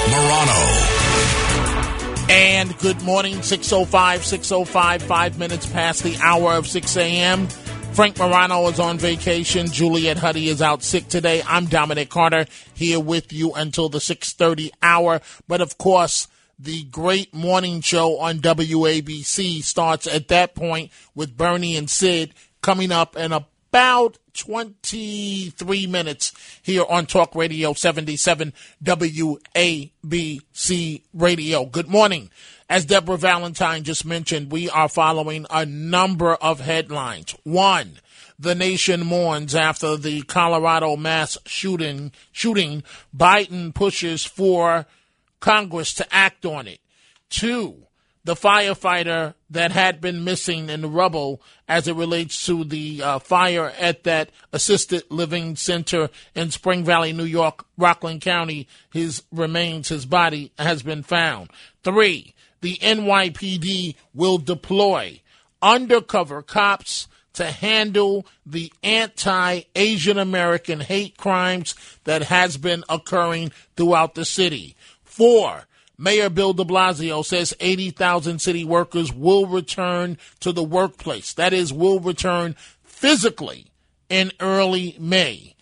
Morano. And good morning, six oh five, six oh five, five minutes past the hour of six a.m. Frank Morano is on vacation. Juliet Huddy is out sick today. I'm Dominic Carter here with you until the six thirty hour. But, of course, the great morning show on W A B C starts at that point with Bernie and Sid coming up in about twenty-three minutes here on Talk Radio seventy-seven W A B C Radio. Good morning. As Deborah Valentine just mentioned, we are following a number of headlines. One, the nation mourns after the Colorado mass shooting. Shooting, Biden pushes for Congress to act on it. Two, the firefighter that had been missing in the rubble as it relates to the uh, fire at that assisted living center in Spring Valley, New York, Rockland County, his remains, his body has been found. Three, the N Y P D will deploy undercover cops to handle the anti-Asian American hate crimes that has been occurring throughout the city. Four, Mayor Bill de Blasio says eighty thousand city workers will return to the workplace. That is, will return physically in early May.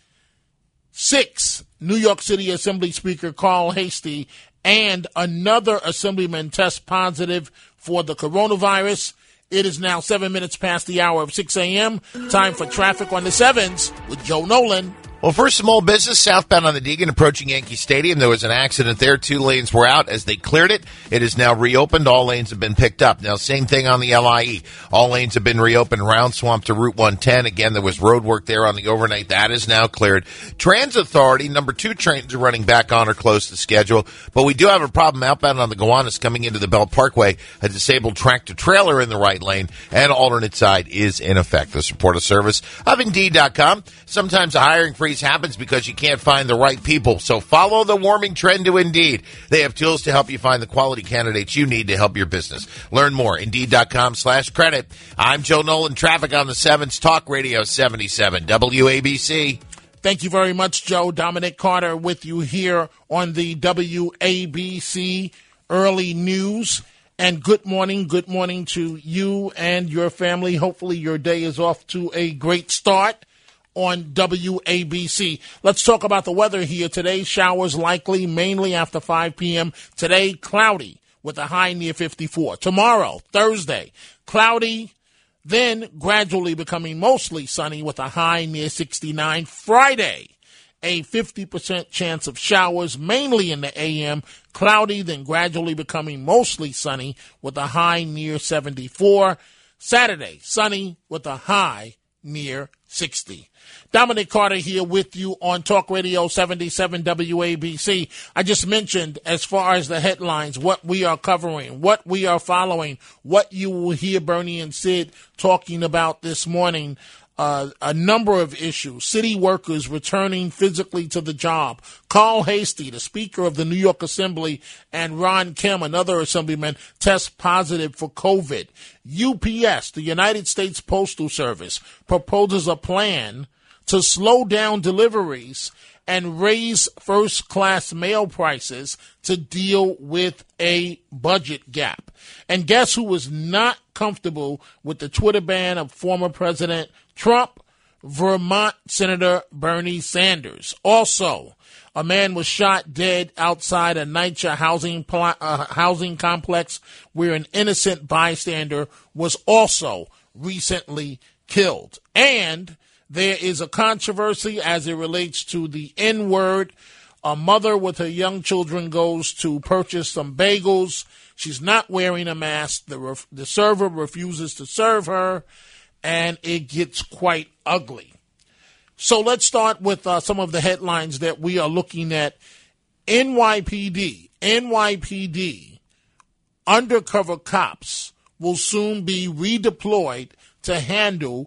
Six, New York City Assembly Speaker Carl Heastie and another assemblyman test positive for the coronavirus. It is now seven minutes past the hour of six a.m. Time for traffic on the sevens with Joe Nolan. Well, first, small business southbound on the Deegan approaching Yankee Stadium. There was an accident there. Two lanes were out. As they cleared it, it is now reopened. All lanes have been picked up. Now, same thing on the L I E. All lanes have been reopened. Round Swamp to Route one ten. Again, there was road work there on the overnight. That is now cleared. Transit Authority, number two trains are running back on or close to schedule. But we do have a problem outbound on the Gowanus coming into the Belt Parkway. A disabled tractor-trailer in the right lane and alternate side is in effect. This report of service of Indeed dot com. Sometimes a hiring freeze happens because you can't find the right people. So follow the warming trend to Indeed. They have tools to help you find the quality candidates you need to help your business. Learn more. Indeed dot com slash credit. I'm Joe Nolan. Traffic on the sevens. Talk Radio seventy-seven W A B C. Thank you very much, Joe. Dominic Carter with you here on the W A B C Early News. And good morning. Good morning to you and your family. Hopefully your day is off to a great start on W A B C. Let's talk about the weather here today. Showers likely mainly after five p.m. Today, cloudy with a high near fifty-four. Tomorrow, Thursday, cloudy, then gradually becoming mostly sunny with a high near sixty-nine. Friday, a fifty percent chance of showers, mainly in the A M. Cloudy, then gradually becoming mostly sunny with a high near seventy-four. Saturday, sunny with a high near sixty. Dominic Carter here with you on Talk Radio seventy-seven W A B C. I just mentioned, as far as the headlines, what we are covering, what we are following, what you will hear Bernie and Sid talking about this morning. Uh, a number of issues. City workers returning physically to the job. Carl Heastie, the Speaker of the New York Assembly, and Ron Kim, another assemblyman, test positive for COVID. U P S, the United States Postal Service, proposes a plan to slow down deliveries and raise first-class mail prices to deal with a budget gap. And guess who was not comfortable with the Twitter ban of former President Trump? Vermont Senator Bernie Sanders. Also, a man was shot dead outside a NYCHA housing, pl- uh, housing complex where an innocent bystander was also recently killed. And there is a controversy as it relates to the N-word. A mother with her young children goes to purchase some bagels. She's not wearing a mask. The, ref- the server refuses to serve her, and it gets quite ugly. So let's start with uh, some of the headlines that we are looking at. N Y P D, N Y P D undercover cops will soon be redeployed to handle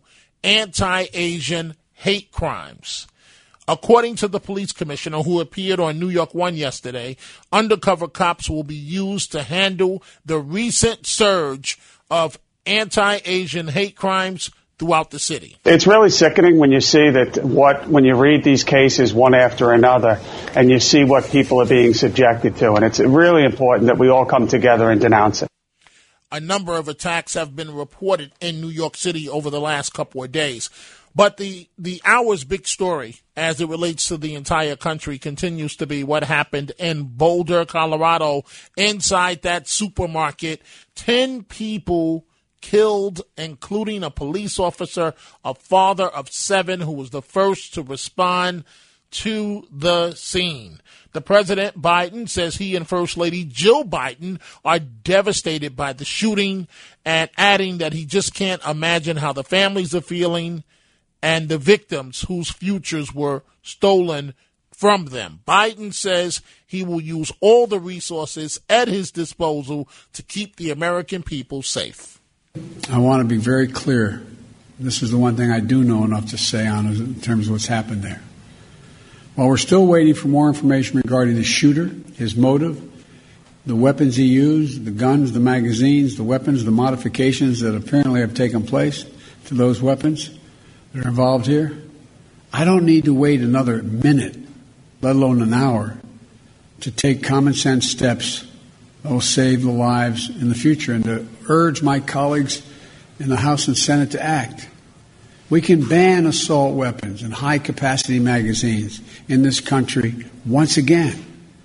anti-Asian hate crimes. According to the police commissioner who appeared on New York One yesterday, undercover cops will be used to handle the recent surge of anti-Asian hate crimes throughout the city. It's really sickening when you see that what, when you read these cases one after another and you see what people are being subjected to. And it's really important that we all come together and denounce it. A number of attacks have been reported in New York City over the last couple of days. But the, the hour's big story, as it relates to the entire country, continues to be what happened in Boulder, Colorado, inside that supermarket. Ten people killed, including a police officer, a father of seven who was the first to respond to the scene. The President Biden says he and First Lady Jill Biden are devastated by the shooting, and adding that he just can't imagine how the families are feeling and the victims whose futures were stolen from them. Biden says he will use all the resources at his disposal to keep the American people safe. I want to be very clear. This is the one thing I do know enough to say on in terms of what's happened there. While we're still waiting for more information regarding the shooter, his motive, the weapons he used, the guns, the magazines, the weapons, the modifications that apparently have taken place to those weapons that are involved here, I don't need to wait another minute, let alone an hour, to take common sense steps that will save the lives in the future, and to urge my colleagues in the House and Senate to act. We can ban assault weapons and high-capacity magazines in this country once again.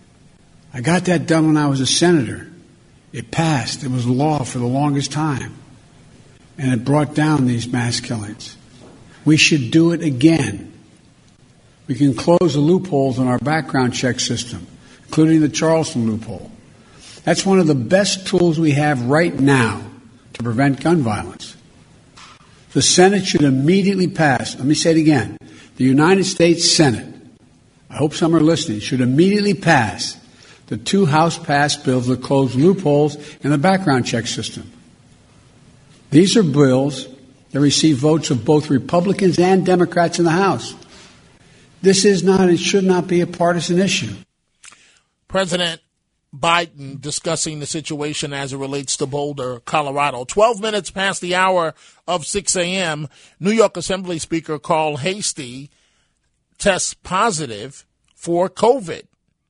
I got that done when I was a senator. It passed. It was law for the longest time. And it brought down these mass killings. We should do it again. We can close the loopholes in our background check system, including the Charleston loophole. That's one of the best tools we have right now to prevent gun violence. The Senate should immediately pass, let me say it again, the United States Senate, I hope some are listening, should immediately pass the two House-passed bills that close loopholes in the background check system. These are bills that receive votes of both Republicans and Democrats in the House. This is not and should not be a partisan issue. President Biden discussing the situation as it relates to Boulder, Colorado. Twelve minutes past the hour of six a.m., New York Assembly Speaker Carl Heastie tests positive for COVID.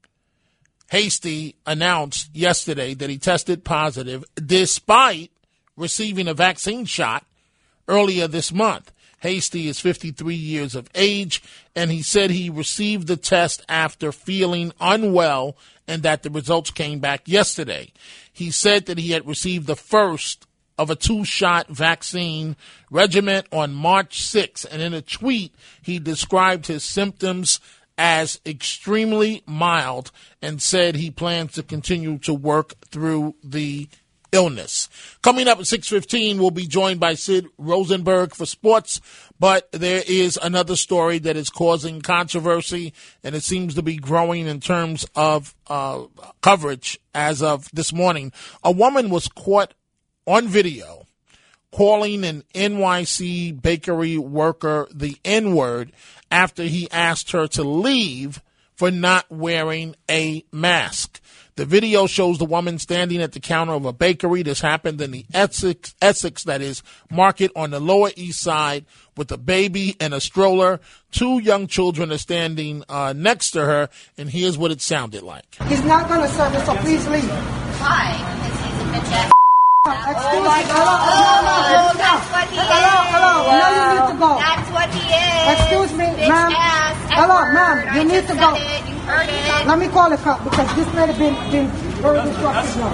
Heastie announced yesterday that he tested positive despite receiving a vaccine shot earlier this month. Heastie is fifty-three years of age, and he said he received the test after feeling unwell and that the results came back yesterday. He said that he had received the first of a two-shot vaccine regimen on March sixth, and in a tweet, he described his symptoms as extremely mild and said he plans to continue to work through the illness. Coming up at six fifteen, we'll be joined by Sid Rosenberg for sports, but there is another story that is causing controversy, and it seems to be growing in terms of uh, coverage as of this morning. A woman was caught on video calling an N Y C bakery worker the N-word after he asked her to leave for not wearing a mask. The video shows the woman standing at the counter of a bakery. This happened in the Essex, Essex, that is, market on the Lower East Side with a baby and a stroller. Two young children are standing uh, next to her, and here's what it sounded like. He's not going to serve us, so please leave. Why? Because he's a bitch ass. Excuse me. Hello, hello, oh, that's what he hello, is. hello, hello. Now you need to go. That's what he is. Excuse me, bitch ma'am. Ass, hello, Edward. ma'am. You I need just to said go. It. You heard it. Let me call a cop because this lady been been very disruptive now.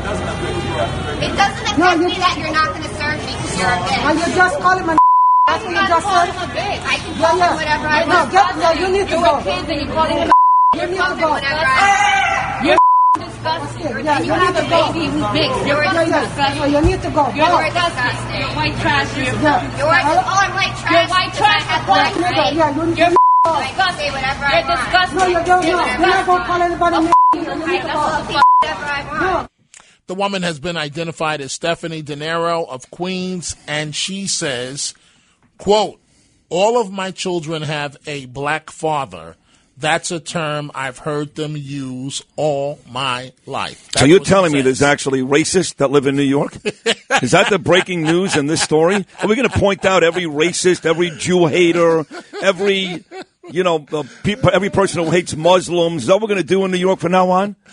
It doesn't affect No, you- me that you're not going to serve me because you're a bitch. Are you just calling my? That's what you just said. I can Yeah, call yeah. him whatever I No, want. get, no, you need to You're go. with kids and you're calling him You You're need to calling go. him whatever I You're disgusting. Yeah, you you have need a to go. baby who's big. You're Yeah, yeah. disgusting. So you need to go. You're Go. disgusting. You're white trash. You're, Yeah. you're oh, I'm white trash. You're white trash. I have black, Yeah, right? yeah, you need You're to go. I can say whatever I You're want. disgusting. No, you don't. No, you're not going to call anybody. You need to go. Whatever I want. The woman has been identified as Stephanie De Niro of Queens, and she says, quote, all of my children have a black father. That's a term I've heard them use all my life. That's so you're what telling she me says. there's actually racists that live in New York? Is that the breaking news in this story? Are we going to point out every racist, every Jew hater, every, you know, uh, pe- every person who hates Muslims? Is that what we're going to do in New York from now on?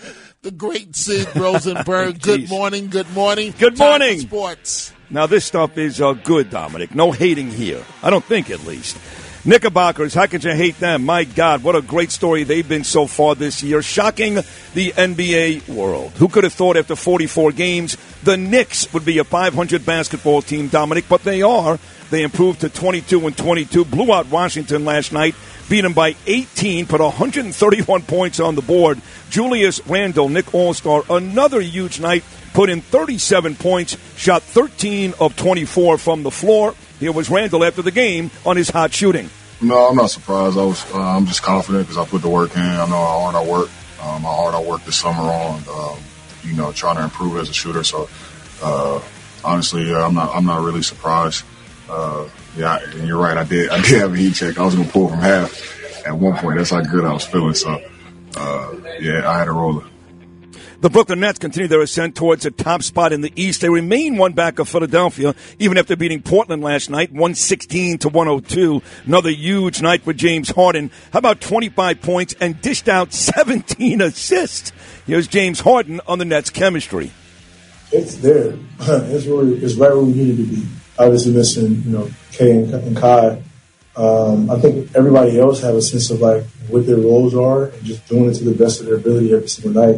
The great Sid Rosenberg. Good morning, good morning. Good Time morning. for sports. Now, this stuff is uh, good, Dominic. No hating here. I don't think, at least. Knickerbockers, how could you hate them? My God, what a great story they've been so far this year. Shocking the N B A world. Who could have thought after forty-four games the Knicks would be a five hundred basketball team, Dominic? But they are. They improved to twenty-two and twenty-two, blew out Washington last night, beat them by eighteen, put one hundred thirty-one points on the board. Julius Randle, Knick All-Star, another huge night, put in thirty-seven points, shot thirteen of twenty-four from the floor. Here was Randle after the game on his hot shooting. No, I'm not surprised. I was, uh, I'm just confident because I put the work in. I know how hard I work, um, how hard I worked this summer on, um, you know, trying to improve as a shooter. So, uh, honestly, yeah, I'm not, I'm not really surprised. Uh, yeah, and you're right. I did, I did have a heat check. I was going to pull from half at one point. That's how good I was feeling. So, uh, yeah, I had a roller. The Brooklyn Nets continue their ascent towards the top spot in the East. They remain one back of Philadelphia, even after beating Portland last night, one sixteen to one oh two. Another huge night for James Harden. How about twenty-five points and dished out seventeen assists? Here's James Harden on the Nets' chemistry. It's there. It's really, it's right where we needed to be. Obviously missing, you know, Kay and, and Kai. Um, I think everybody else have a sense of like what their roles are and just doing it to the best of their ability every single night.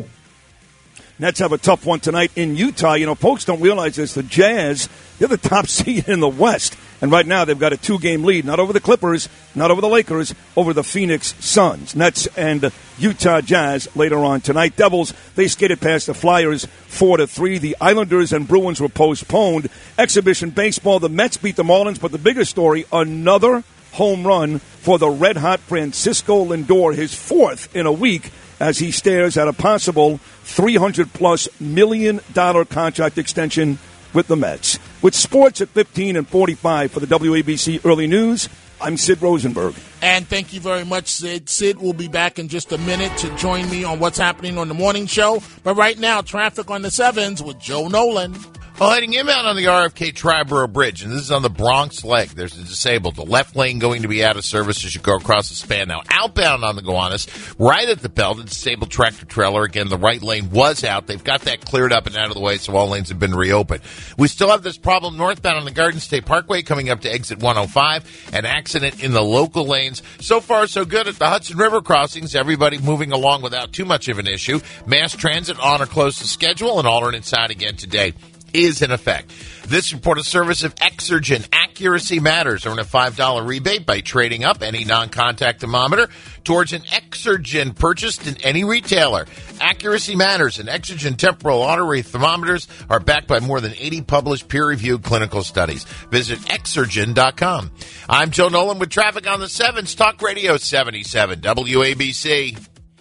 Nets have a tough one tonight in Utah. You know, folks don't realize this. The Jazz, they're the top seed in the West. And right now they've got a two-game lead, not over the Clippers, not over the Lakers, over the Phoenix Suns. Nets and Utah Jazz later on tonight. Devils, they skated past the Flyers four to three. The Islanders and Bruins were postponed. Exhibition baseball, the Mets beat the Marlins. But the bigger story, another home run for the red-hot Francisco Lindor, his fourth in a week, as he stares at a possible three hundred plus million dollar contract extension with the Mets. With sports at fifteen and forty-five for the W A B C Early News, I'm Sid Rosenberg. And thank you very much, Sid. Sid will be back in just a minute to join me on what's happening on the morning show. But right now, traffic on the sevens with Joe Nolan. Well, heading inbound on the R F K Triborough Bridge, and this is on the Bronx leg. There's a disabled. The left lane going to be out of service as you go across the span. Now, outbound on the Gowanus, right at the belt, a disabled tractor trailer. Again, the right lane was out. They've got that cleared up and out of the way, so all lanes have been reopened. We still have this problem northbound on the Garden State Parkway coming up to exit one oh five. An accident in the local lanes. So far, so good at the Hudson River crossings. Everybody moving along without too much of an issue. Mass transit on or close to schedule, and alternate side again today is in effect. This report is service of Exergen. Accuracy matters. Earn a five dollar rebate by trading up any non-contact thermometer towards an Exergen purchased in any retailer. Accuracy matters, and Exergen temporal artery thermometers are backed by more than eighty published peer-reviewed clinical studies. Visit Exergen dot com. I'm Joe Nolan with traffic on the sevens. Talk Radio seventy-seven W A B C.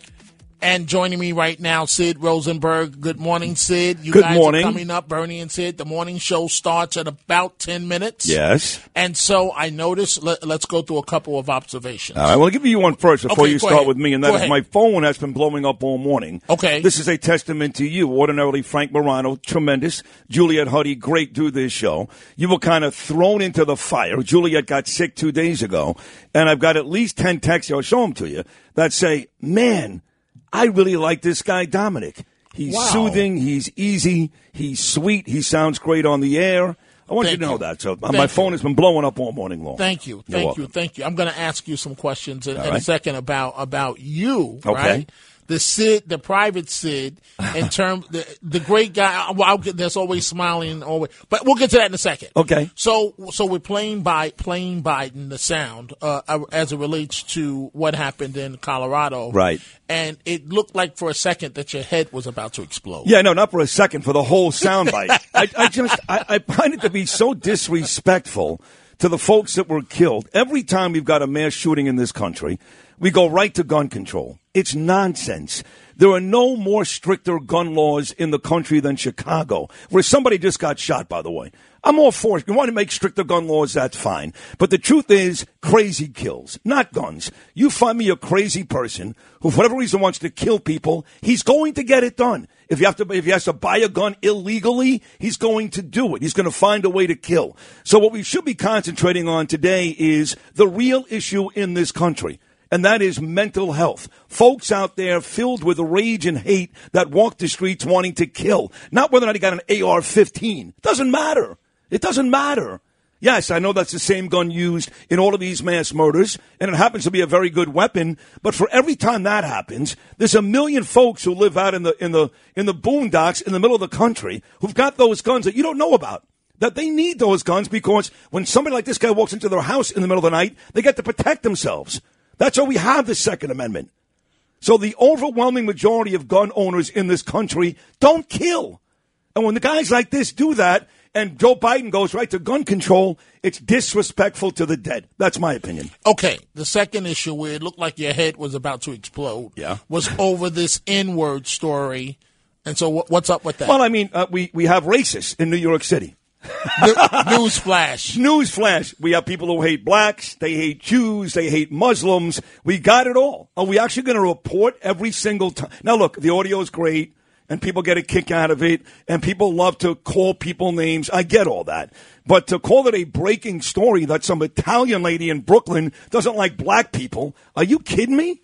And joining me right now, Sid Rosenberg. Good morning, Sid. You Good guys morning. are coming up, Bernie and Sid. The morning show starts at about ten minutes. Yes. And so I noticed, let, let's go through a couple of observations. All right, well, I'll give you one first before Okay, you go start ahead. with me, and Go that is ahead. my phone has been blowing up all morning. Okay. This is a testament to you. Ordinarily, Frank Morano, tremendous. Juliet Huddy, great, do this show. You were kind of thrown into the fire. Juliet got sick two days ago, and I've got at least ten texts, I'll show them to you, that say, man, I really like this guy, Dominic. He's Wow. soothing. He's easy. He's sweet. He sounds great on the air. I want Thank you to know you. that. So Thank my you. phone has been blowing up all morning long. Thank you. You're Thank welcome. you. Thank you. I'm going to ask you some questions in, All in a right. second about, about you, Okay. right? The Sid, the private Sid, in terms, the, the great guy, well, I'll get, that's always smiling, always, but we'll get to that in a second. Okay. So, so we're playing by, playing Biden, the sound, uh, as it relates to what happened in Colorado. Right. And it looked like for a second that your head was about to explode. Yeah, no, not for a second, for the whole soundbite. I, I just, I, I find it to be so disrespectful to the folks that were killed. Every time we've got a mass shooting in this country, we go right to gun control. It's nonsense. There are no more stricter gun laws in the country than Chicago, where somebody just got shot, by the way. I'm all for it. You want to make stricter gun laws, that's fine. But the truth is, crazy kills, not guns. You find me a crazy person who, for whatever reason, wants to kill people, he's going to get it done. If you have to, if he has to buy a gun illegally, he's going to do it. He's going to find a way to kill. So what we should be concentrating on today is the real issue in this country. and that is mental health. Folks out there filled with rage and hate that walk the streets wanting to kill. Not whether or not he got an A R fifteen. Doesn't matter. It doesn't matter. Yes, I know that's the same gun used in all of these mass murders, and it happens to be a very good weapon. But for every time that happens, there's a million folks who live out in the in the in the boondocks in the middle of the country who've got those guns that you don't know about. That they need those guns because when somebody like this guy walks into their house in the middle of the night, they get to protect themselves. That's why we have the Second Amendment. So the overwhelming majority of gun owners in this country don't kill. And when the guys like this do that, and Joe Biden goes right to gun control, it's disrespectful to the dead. That's my opinion. Okay, the second issue where it looked like your head was about to explode yeah. was over this N-word story. And so wh- what's up with that? Well, I mean, uh, we, we have racists in New York City. News flash. News flash. We have people who hate blacks. They hate Jews. They hate Muslims. We got it all. Are we actually going to report every single time? Now, look, the audio is great, and people get a kick out of it, and people love to call people names. I get all that. But to call it a breaking story that some Italian lady in Brooklyn doesn't like black people, are you kidding me?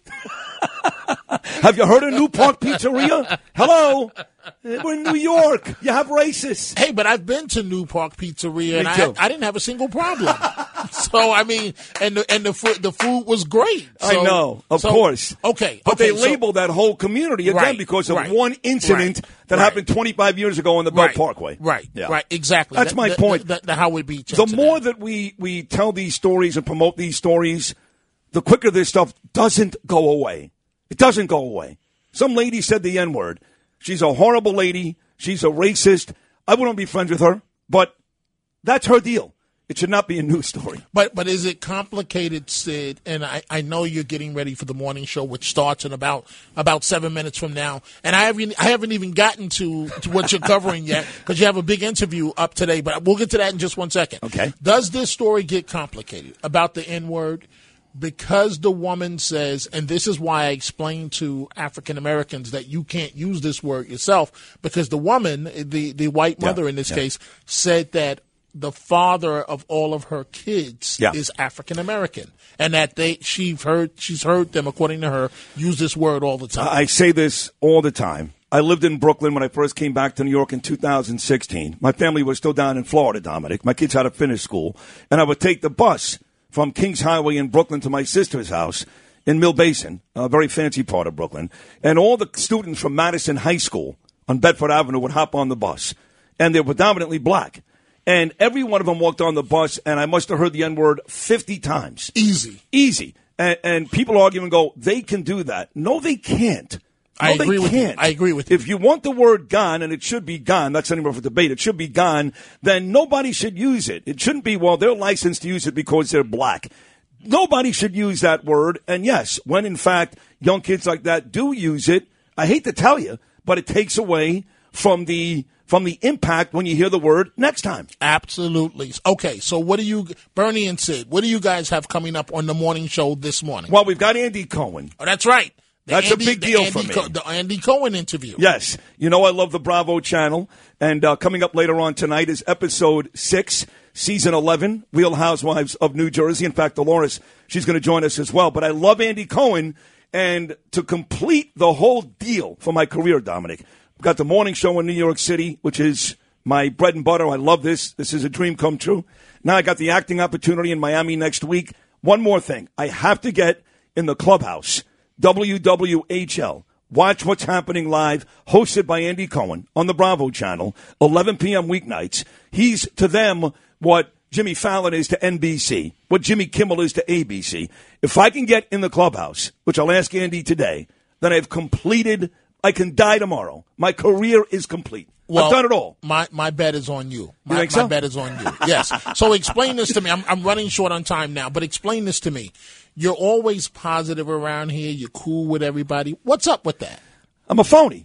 Have you heard of New Park Pizzeria? Hello? We're in New York. You have racists. Hey, but I've been to New Park Pizzeria, and Me too. I, I didn't have a single problem. So, I mean, and the, and the, food, the food was great. So, I know, of so, course. Okay. But okay, they so, labeled that whole community, again, right, because of right, one incident right, that right. happened twenty-five years ago on the Belt right, Parkway. Right, Yeah. right, exactly. That's the, my the, point. The, the, the Howard Beach The incident. more that we, we tell these stories and promote these stories, the quicker this stuff doesn't go away. It doesn't go away. Some lady said the N-word. She's a horrible lady. She's a racist. I wouldn't be friends with her, but that's her deal. It should not be a news story. But but is it complicated, Sid? And I, I know you're getting ready for the morning show, which starts in about about seven minutes from now. And I haven't I haven't even gotten to, to what you're covering yet because you have a big interview up today. But we'll get to that in just one second. Okay. Does this story get complicated about the N-word? Because the woman says, and this is why I explain to African Americans that you can't use this word yourself, because the woman, the, the white mother yeah, in this yeah. case, said that the father of all of her kids yeah. is African American, and that they she's heard she's heard them, according to her, use this word all the time. I say this all the time. I lived in Brooklyn when I first came back to New York in two thousand sixteen. My family was still down in Florida, Dominic. My kids had to finish school, and I would take the bus from Kings Highway in Brooklyn to my sister's house in Mill Basin, a very fancy part of Brooklyn. And all the students from Madison High School on Bedford Avenue would hop on the bus. And they were predominantly black. And every one of them walked on the bus, and I must have heard the N-word fifty times. Easy. Easy. And, and people argue and go, they can do that. No, they can't. No, I agree they with you. can't. I agree with you. If you want the word gone, and it should be gone, that's anymore for debate, it should be gone, then nobody should use it. It shouldn't be, well, they're licensed to use it because they're black. Nobody should use that word. And yes, when in fact young kids like that do use it, I hate to tell you, but it takes away from the from the impact when you hear the word next time. Absolutely. Okay, so what do you, Bernie and Sid, what do you guys have coming up on the morning show this morning? Well, we've got Andy Cohen. Oh, that's right. The That's Andy, a big deal Andy for me. Co- the Andy Cohen interview. Yes. You know I love the Bravo channel. And uh, coming up later on tonight is episode six, season eleven, Real Housewives of New Jersey. In fact, Dolores, she's going to join us as well. But I love Andy Cohen. And to complete the whole deal for my career, Dominic, I've got the morning show in New York City, which is my bread and butter. I love this. This is a dream come true. Now I got the acting opportunity in Miami next week. One more thing. I have to get in the clubhouse. W W H L. Watch What's Happening Live, hosted by Andy Cohen on the Bravo channel, eleven p.m. weeknights. He's to them what Jimmy Fallon is to N B C, what Jimmy Kimmel is to A B C. If I can get in the clubhouse, which I'll ask Andy today, then I've completed, I can die tomorrow. My career is complete. Well, I've done it all. My my bet is on you. My, You think my so? bet is on you. Yes. So explain this to me. I'm, I'm running short on time now, but explain this to me. You're always positive around here. You're cool with everybody. What's up with that? I'm a phony.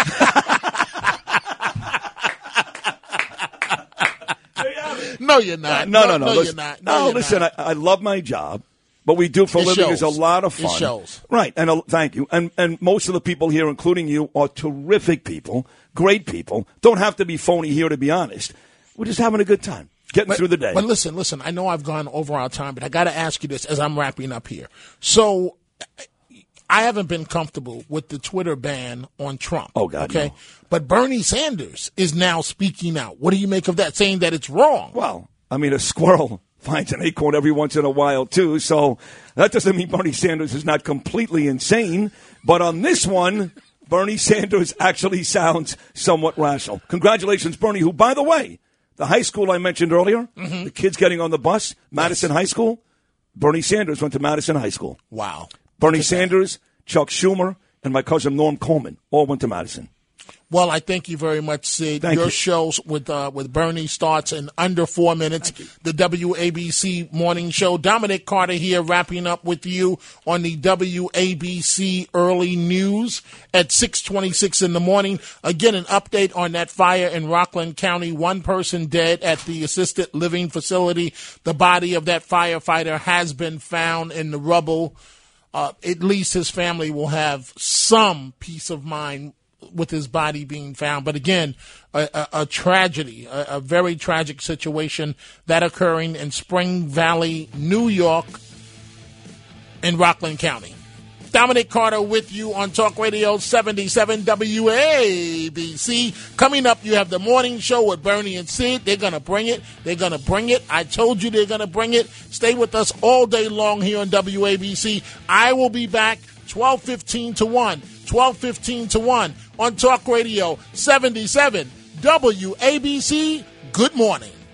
No, you're not. No, no, no. No, listen, you're not. No, No, you're listen, not. I, I love my job. What we do for a It living shows. is a lot of It fun. shows. Right, and uh, thank you. And and most of the people here, including you, are terrific people, great people. Don't have to be phony here, to be honest. We're just having a good time, getting But, through the day. but listen, listen. I know I've gone over our time, but I got to ask you this as I'm wrapping up here. So I haven't been comfortable with the Twitter ban on Trump. Oh, God, okay? no. But Bernie Sanders is now speaking out. What do you make of that, saying that it's wrong? Well, I mean, a squirrel finds an acorn every once in a while, too. So that doesn't mean Bernie Sanders is not completely insane. But on this one, Bernie Sanders actually sounds somewhat rational. Congratulations, Bernie, who, by the way, the high school I mentioned earlier, mm-hmm. the kids getting on the bus, Madison yes. High School, Bernie Sanders went to Madison High School. Wow. Bernie Sanders, Chuck Schumer, and my cousin Norm Coleman all went to Madison. Well, I thank you very much, Sid. Thank Your you. show with uh, with Bernie starts in under four minutes. The W A B C Morning Show. Dominic Carter here, wrapping up with you on the W A B C Early News at six twenty-six in the morning. Again, an update on that fire in Rockland County. One person dead at the assisted living facility. The body of that firefighter has been found in the rubble. Uh, at least his family will have some peace of mind with his body being found. But again, a, a, a tragedy, a, a very tragic situation that occurring in Spring Valley, New York, in Rockland County. Dominic Carter with you on Talk Radio seventy-seven W A B C. Coming up, you have the morning show with Bernie and Sid. They're going to bring it. They're going to bring it. I told you they're going to bring it. Stay with us all day long here on W A B C. I will be back twelve fifteen to one. twelve fifteen to one on Talk Radio seventy-seven W A B C. Good morning.